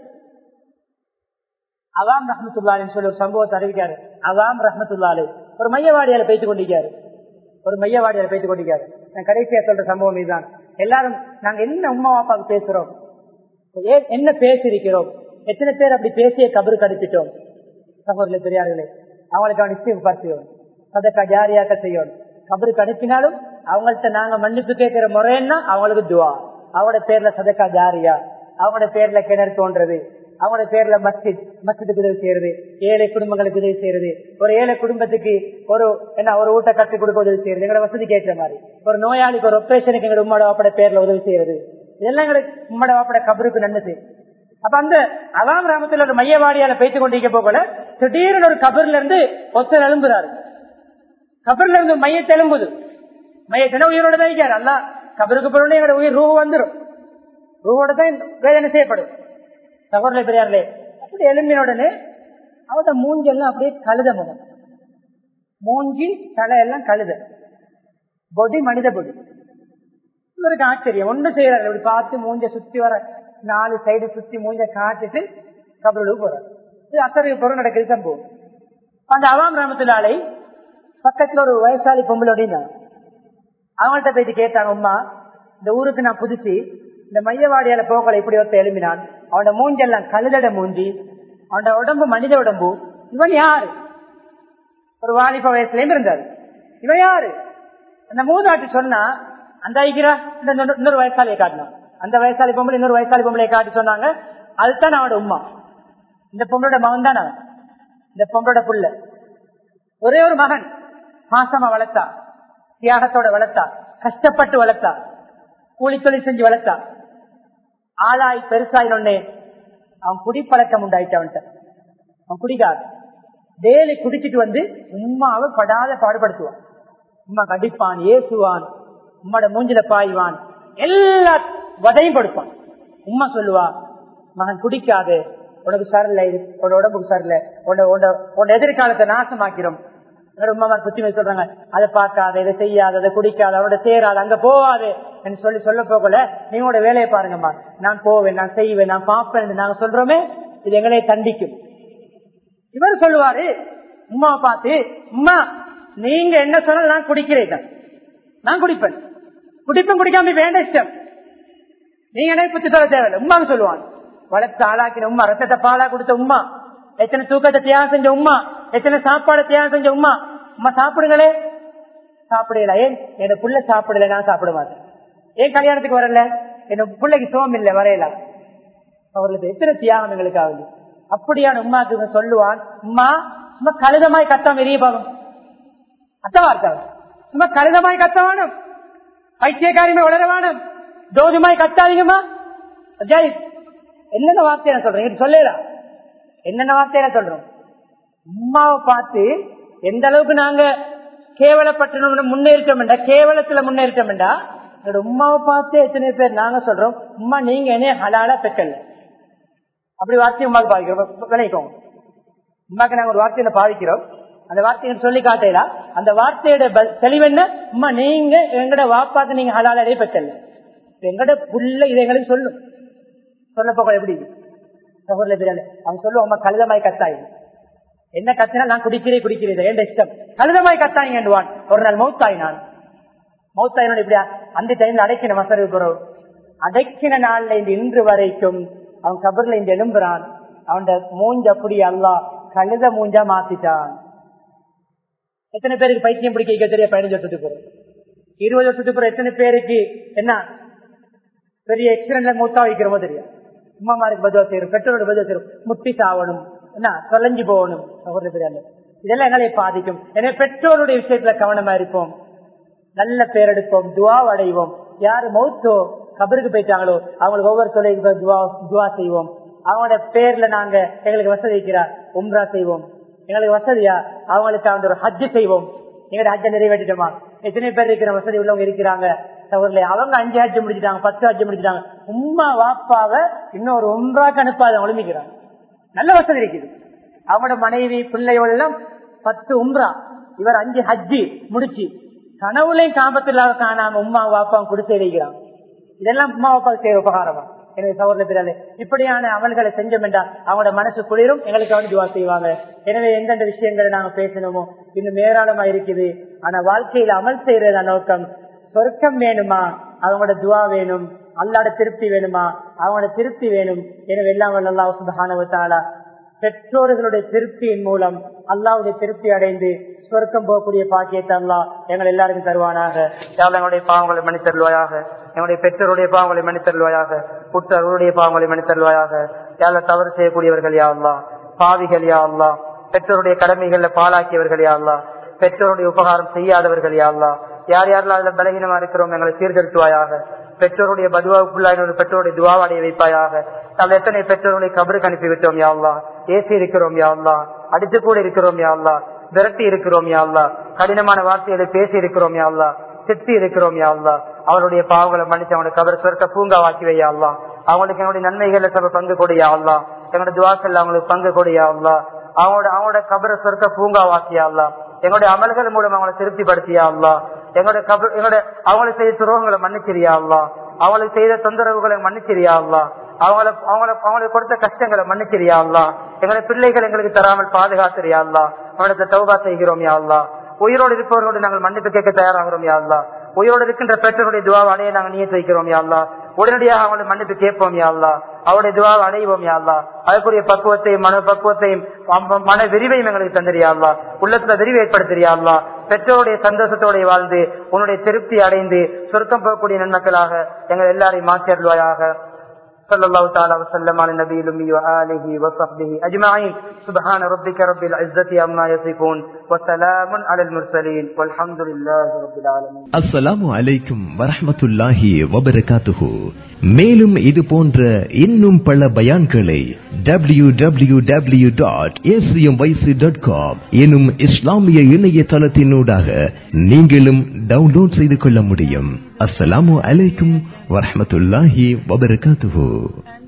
அவாம் ரஹ்மத்துல்லாஹின்னு சொல்லி ஒரு சம்பவத்தை அறிவிக்காரு. அவாம் ரஹ்மத்துல்லாஹி ஒரு மையவாடியால பேசிக் கொண்டிருக்காரு. நான் கடைசியா சொல்ற சம்பவம் இதுதான். எல்லாரும் நாங்க என்ன உம்மா அப்பாவுக்கு பேசுறோம், என்ன பேசிருக்கிறோம், எத்தனை பேர் அப்படி பேசிய கபருக்கு அனுப்பிட்டோம். சகோதரர்களே, பெரியார்களே, அவங்களுக்கு இஸ்திக்ஃபார் செய்யணும், சதகா ஜாரியாக்க செய்யணும். கபருக்கு அனுப்பினாலும் அவங்கள்ட்ட நாங்க மன்னிப்பு கேட்கிற முறைன்னா அவங்களுக்கு துவா, அவங்களோட பேர்ல சதகா ஜாரியா, அவங்களோட பேர்ல கிணறு தோன்றது, அவங்களோட பேர்ல மஸ்ஜிதுக்கு உதவி செய்யறது, ஏழை குடும்பங்களுக்கு உதவி செய்யறது, ஒரு ஏழை குடும்பத்துக்கு ஒரு வீட்டை கட்டி கொடுக்க உதவி செய்யறது, எங்களோட வசதிக்கு ஏற்ற மாதிரி, ஒரு நோயாளிக்கு ஒரு ஆபரேஷனுக்கு எங்களோட உம்மோட வாப்பட பேர்ல உதவி செய்யறது, இதெல்லாம் எங்களுக்கு உம்மோட வாப்பட கபருக்கு நன்மை செய்யும். அப்ப அந்த அவாம் கிராமத்துல ஒரு மையவாடியால பேசிக் கொண்டிருக்க போகல திடீர்னு ஒரு கபர்ல இருந்து ஒருத்தர் எழும்புறாரு. கபர்ல இருந்து மையத்தை எழும்புது. மையத்தின உயிரோட தான் இருக்காரு. அல்ல கபருக்கு போறோட எங்களோட உயிர் ரூஹ் வந்துடும், ரூஹோட தான் வேதனை செய்யப்படும். சகோதரர்களே, பெரியார்களே, அப்படி எழும்பின உடனே அவட மூஞ்செல்லாம் அப்படியே கழுத முகம், மூஞ்சி தலை எல்லாம் கழுத பொடி, மனித பொடி. இவருக்கு ஆச்சரியம், ஒன்று செய்யறாரு. இப்படி பார்த்து மூஞ்ச சுத்தி வர 4 சைடு சுத்தி மூஞ்ச காட்டிட்டு கபருக்கு போறாரு. இது அத்தகைய பொருள் நடக்குது சம்பவம். அந்த அவாம் கிராமத்தினாலே பக்கத்துல ஒரு வயசாளி பொம்பளை அப்படின்னா அவங்கள்ட்ட போயிட்டு கேட்டாங்க, அம்மா இந்த ஊருக்கு நான் புதுசு, இந்த மையவாடியால போகல இப்படி ஒருத்த எழுப்பினான், அவனோட மூஞ்செல்லாம் கழுதட மூஞ்சி, அவனோட உடம்பு மனித உடம்பு, இவன் யாரு? ஒரு வாலிப வயசுலயும் இருந்தாரு. இவன் யாரு? அந்த மூதாட்டி சொன்னா, அந்த ஐக்கிரா இன்னொரு வயசாலியை காட்டினான். அந்த வயசாளி பொம்பளை இன்னொரு வயசாளி பொம்பளையை காட்டி சொன்னாங்க, அதுதான் அவனோட உம்மா, இந்த பொம்பளோட மகன் தான் அவன், இந்த பொம்பளோட புள்ள. ஒரே ஒரு மகன், பாசமா வளர்த்தா, தியாகத்தோட வளர்த்தா, கஷ்டப்பட்டு வளர்த்தா, கூலி தொழில் செஞ்சு வளர்த்தா. ஆளாய் பெருசாயினொன்னே அவன் குடிப்பழக்கம் உண்டாயிட்டு. அவன் குடிக்காது, டெய்லி குடிச்சிட்டு வந்து உம்மாவை படாத பாடுபடுத்துவான். உம்மா கடிப்பான், ஏசுவான், உம்மோட மூஞ்சில பாய்வான், எல்லா வதையும் கொடுப்பான். உம்மா சொல்லுவா, மகன் குடிக்காது, உனக்கு சரியில்லை, இது உன்னோட உடம்புக்கு சரியில்லை, உன்னோட எதிர்காலத்தை நாசமாக்கிறோம். உமாமார் புத்திமை சொல்றாங்க, அதை பார்க்காத, இதை செய்யாத, அதை குடிக்காத, அவரோட சேராது, அங்க போவாது என்று சொல்ல போகல. நீங்களோட வேலையை பாருங்கம்மா, நான் போவேன், நான் செய்வேன், நான் பார்ப்பேன் என்று நாங்க சொல்றோமே, இது எங்களை தண்டிக்கும். இவர் சொல்லுவாரு உமாவை பார்த்து, உமா நீங்க என்ன சொன்னால் நான் குடிக்கிறேன், நான் குடிப்பேன், குடிக்காம வேண்ட இஷ்டம், நீங்க என்ன புத்தி சொல்ல தேவையில்லை. உமான்னு சொல்லுவாங்க. வளர்த்து ஆளாக்கின உமா, ரத்தத்தை பாலா கொடுத்த உமா, எத்தனை தூக்கத்தை தியாகம் செஞ்ச உமா, எத்தனை சாப்பாடு தியாகம் செஞ்ச உமா. உமா சாப்பிடுங்களே, சாப்பிடல. ஏன் என் புள்ள சாப்பிடல, நான் சாப்பிட மாட்டேன். ஏன் கல்யாணத்துக்கு வரல, என் பிள்ளைக்கு சோம் இல்லை, வரையல. அவர்களுக்கு எத்தனை தியாகம் எங்களுக்கு ஆகுது. அப்படியான உமாக்கு சொல்லுவான், உமா சும்மா கழுதமாய் கத்தாம எரிய பாவம் அத்தவா இருக்காது, சும்மா கழுதமாய் கத்தவானும், பைத்தியக்காரியுமே வளரவானும், தோதுமாய் கத்தாதீங்கம்மா. ஜெய் என்னென்ன வார்த்தை என்ன சொல்றேன் சொல்லலா, என்னென்ன வார்த்தையில சொல்றோம். உமாவை பார்த்து எந்த அளவுக்கு நாங்க கேவலப்பட்டணும் முன்னேறிட்டோம், கேவலத்துல முன்னேறிட்டோம். என்னோட உமாவை பார்த்து எத்தனை பேர் நாங்க சொல்றோம், உமா நீங்க என்ன ஹலாலா பெக்கல, அப்படி வார்த்தையை உமாக்கு பாதிக்கிறோம். விளைவிக்கோங்க, உமாக்கு நாங்க ஒரு வார்த்தையில பாதிக்கிறோம், அந்த வார்த்தையை சொல்லி காட்டல. அந்த வார்த்தையோட தெளிவென்ன, உமா நீங்க எங்கட வாப்பாக்கு நீங்க ஹலாலே பெக்கல, எங்கட புள்ள இதை எங்களுக்கு சொல்லும். சொல்ல போக எப்படி அவன் சொல்லுவோம், அம்மா கழுதமாய் கத்தாய், என்ன கத்தினா நான் குடிக்கிறேன் என் இஷ்டம், கழுதமாய் கத்தாயின்னுவான். ஒரு நாள் மௌத்தாயினான். மௌத்தாயினோட இப்படியா அந்த டைம்ல அடைக்கின மசரு குறவு அடைக்கின நாள்ல இந்த இன்று வரைக்கும் அவன் கபர்ல இந்த எழும்புறான். அவன் மூஞ்ச அப்படி அல்லா கழுத மூஞ்சா மாத்திட்டான். எத்தனை பேருக்கு பைத்தியம் பிடிக்க தெரிய 15 வருஷத்துக்கு பிறகு 20 வருஷத்துக்கு பிறகு எத்தனை பேருக்கு என்ன பெரிய எக்ஸிடென்ட்ல மூத்தா வைக்கிறோமோ தெரியும். உமாமாருக்கு பதுவா செய்யணும், பெற்றோரோட பதுவா செய்யணும், முட்டி சாவணும், என்ன தொலைஞ்சு போகணும். இதெல்லாம் எங்களை பாதிக்கும். எனவே பெற்றோருடைய விஷயத்துல கவனமா இருப்போம், நல்ல பேர் எடுப்போம், துவா அடைவோம். யாரு மௌத்தோ கபருக்கு போயிட்டாங்களோ அவங்களுக்கு ஒவ்வொரு தொலைக்கு துவா செய்வோம். அவங்களோட பேர்ல நாங்க எங்களுக்கு வசதி இருக்கிறார் உம்ரா செய்வோம், எங்களுக்கு வசதியா அவங்களுக்கு அந்த ஒரு ஹஜ்ஜு செய்வோம். எங்களோட ஹஜ்ஜை நிறைவேற்றிட்டோமா? எத்தனை பேர் இருக்கிற வசதி உள்ளவங்க இருக்கிறாங்க சகோதரர்களே, அவங்க 5 ஹஜ்ஜு முடிச்சுட்டாங்க, 10 ஹஜ்ஜு முடிச்சுட்டாங்க. உம்மா வாப்பாவை இன்னொரு உம்ராக்கு அனுப்பாத ஒளிமிக்கிறாங்க. நல்ல வசதி இருக்குது. அவங்களோட மனைவி பிள்ளையோட எல்லாம் 10 உம்ரா, இவர் 5 ஹஜ்ஜி முடிச்சு கனவுலையும் காபத்துல காணாம உம்மா வாப்பாவும் குடிசை வைக்கிறாங்க. இதெல்லாம் உம்மா வாப்பாவுக்கு செய்யற உபகாரமா? எனவே சகோதரர்களே, இப்படியான அமல்களை செஞ்சோம் என்றால் அவங்களோட மனசு குளிரும், எங்களுக்கு வந்து துவா செய்வாங்க. எனவே எந்தெந்த விஷயங்களை நாங்க பேசணுமோ இன்னும் ஏராளமா இருக்குது. ஆனா வாழ்க்கையில அமல் செய்யறத நோக்கம் சொர்க்கம் வேணுமா, அவங்களோட துவா வேணும், அல்லாஹ்வோட திருப்தி வேணுமா, அவங்களோட திருப்தி வேணும். எனவே எல்லாம் அல்லாஹ் சுப்ஹானஹு வ தஆலா பெற்றோர்களுடைய திருப்தியின் மூலம் அல்லாஹ்வுடைய திருப்தி அடைந்து சொர்க்கம் போகக்கூடிய பாக்கியத்தை அல்லாஹ் எங்கள் எல்லாருக்கும் தருவானாக. எங்களுடைய பாவங்களை மன்னித்தருள்வாயாக, எங்களுடைய பெற்றோருடைய பாவங்களை மன்னித்தருள்வாயாக, புற்றவர்களுடைய பாவங்களை மன்னித்தருள்வாயாக. யாரெல்லாம் தவறு செய்யக்கூடியவர்கள் யா அல்லாஹ், பாவிகள் யா அல்லாஹ், பெற்றோருடைய கடமைகள்ல பாலாக்கியவர்கள் யா அல்லாஹ், பெற்றோருடைய உபகாரம் செய்யாதவர்கள் யா அல்லாஹ், யார் யாரெல்லாம் அதுல பலகீனமா இருக்கிறோம் எங்களை சீர்திருத்துவாயாக. பெற்றோருடைய பதுவாவுக்குள்ளாக பெற்றோருடைய துவாவை அடைய வைப்பாயாக. நாங்கள் எத்தனை பெற்றோருடைய கபருக்கு அனுப்பிவிட்டோம் யா அல்லாஹ், ஏசி இருக்கிறோம் யா அல்லாஹ், அடித்து கூட இருக்கிறோம் யா அல்லாஹ், விரட்டி இருக்கிறோம் யா அல்லாஹ், கடினமான வார்த்தைகளை பேசி இருக்கிறோம் யா அல்லாஹ், திட்டி இருக்கிறோம் யா அல்லாஹ். அவருடைய பாவங்களை மன்னிச்சு அவனுடைய கபர் சொர்க்க பூங்கா வாக்கி வையா அல்லாஹ். அவங்களுக்கு என்னுடைய நன்மைகள்ல சபை பங்கு கொடியா அல்லாஹ், எங்களுடைய துவாக்கள் அவங்களுக்கு பங்கு கொடியா அல்லாஹ். அவங்களோட கபர சொர்க்க பூங்கா வாக்கியா அல்லாஹ். எங்களுடைய அமல்கள் மூலம் அவங்களை திருப்திப்படுத்தியா அல்லாஹ். அவங்களுக்கு செய்த துரோகங்களை மன்னிச்சிரியா அல்லாஹ், அவங்களுக்கு செய்த தொந்தரவுகளை மன்னிச்சிரியா அல்லாஹ், அவங்களுக்கு கொடுத்த கஷ்டங்களை மன்னிச்சிரியா அல்லாஹ். எங்களுடைய பிள்ளைகள் எங்களுக்கு தராமல் பாதுகாத்திரியா அல்லாஹ். அவனுக்கு தௌபா செய்கிறோம் யா அல்லாஹ். உயிரோடு இருப்பவர்களோடு நாங்கள் மன்னிப்பு கேட்க தயாராகிறோம் யா அல்லாஹ். உயிரோடு இருக்கின்ற பெற்றோருடைய துவாவை அடைய நாங்கள் நீயத்து வைக்கிறோம் யா அல்லாஹ். உடனடியாக அவங்களை மன்னிப்பு கேட்போம் யா அல்லாஹ். அவருடைய துவாவை அடைவோம் யா அல்லாஹ். அதுக்குரிய பக்குவத்தையும் மன பக்குவத்தையும் மன விரிவையும் எங்களுக்கு தந்திரியா அல்லாஹ். உள்ளத்துல விரிவு ஏற்படுத்தியா அல்லாஹ். பெற்றோருடைய சந்தோஷத்தோட வாழ்ந்து உன்னுடைய திருப்தி அடைந்து சொர்க்கம் போகக்கூடிய நன்மக்களாக எங்கள் எல்லாரையும் மாற்றியருள்வாயாக. صلى الله تعالى وسلم على النبي الأمي وآله وصحبه أجمعين. سبحان ربك رب العزة عما يصفون وسلام على المرسلين والحمد لله رب العالمين. அஸ்ஸலாமு அலைக்கும் வரஹ்மத்துல்லாஹி வபரகாத்துஹு. மேலும் இது போன்ற இன்னும் பல பயான்களை www.acmyc.com எனும் இஸ்லாமிய இணையதளத்தினூடாக நீங்களும் டவுன்லோட் செய்து கொள்ள முடியும். அஸ்ஸலாமு அலைக்கும் வரஹ்மத்துல்லாஹி வபரகாத்துஹு.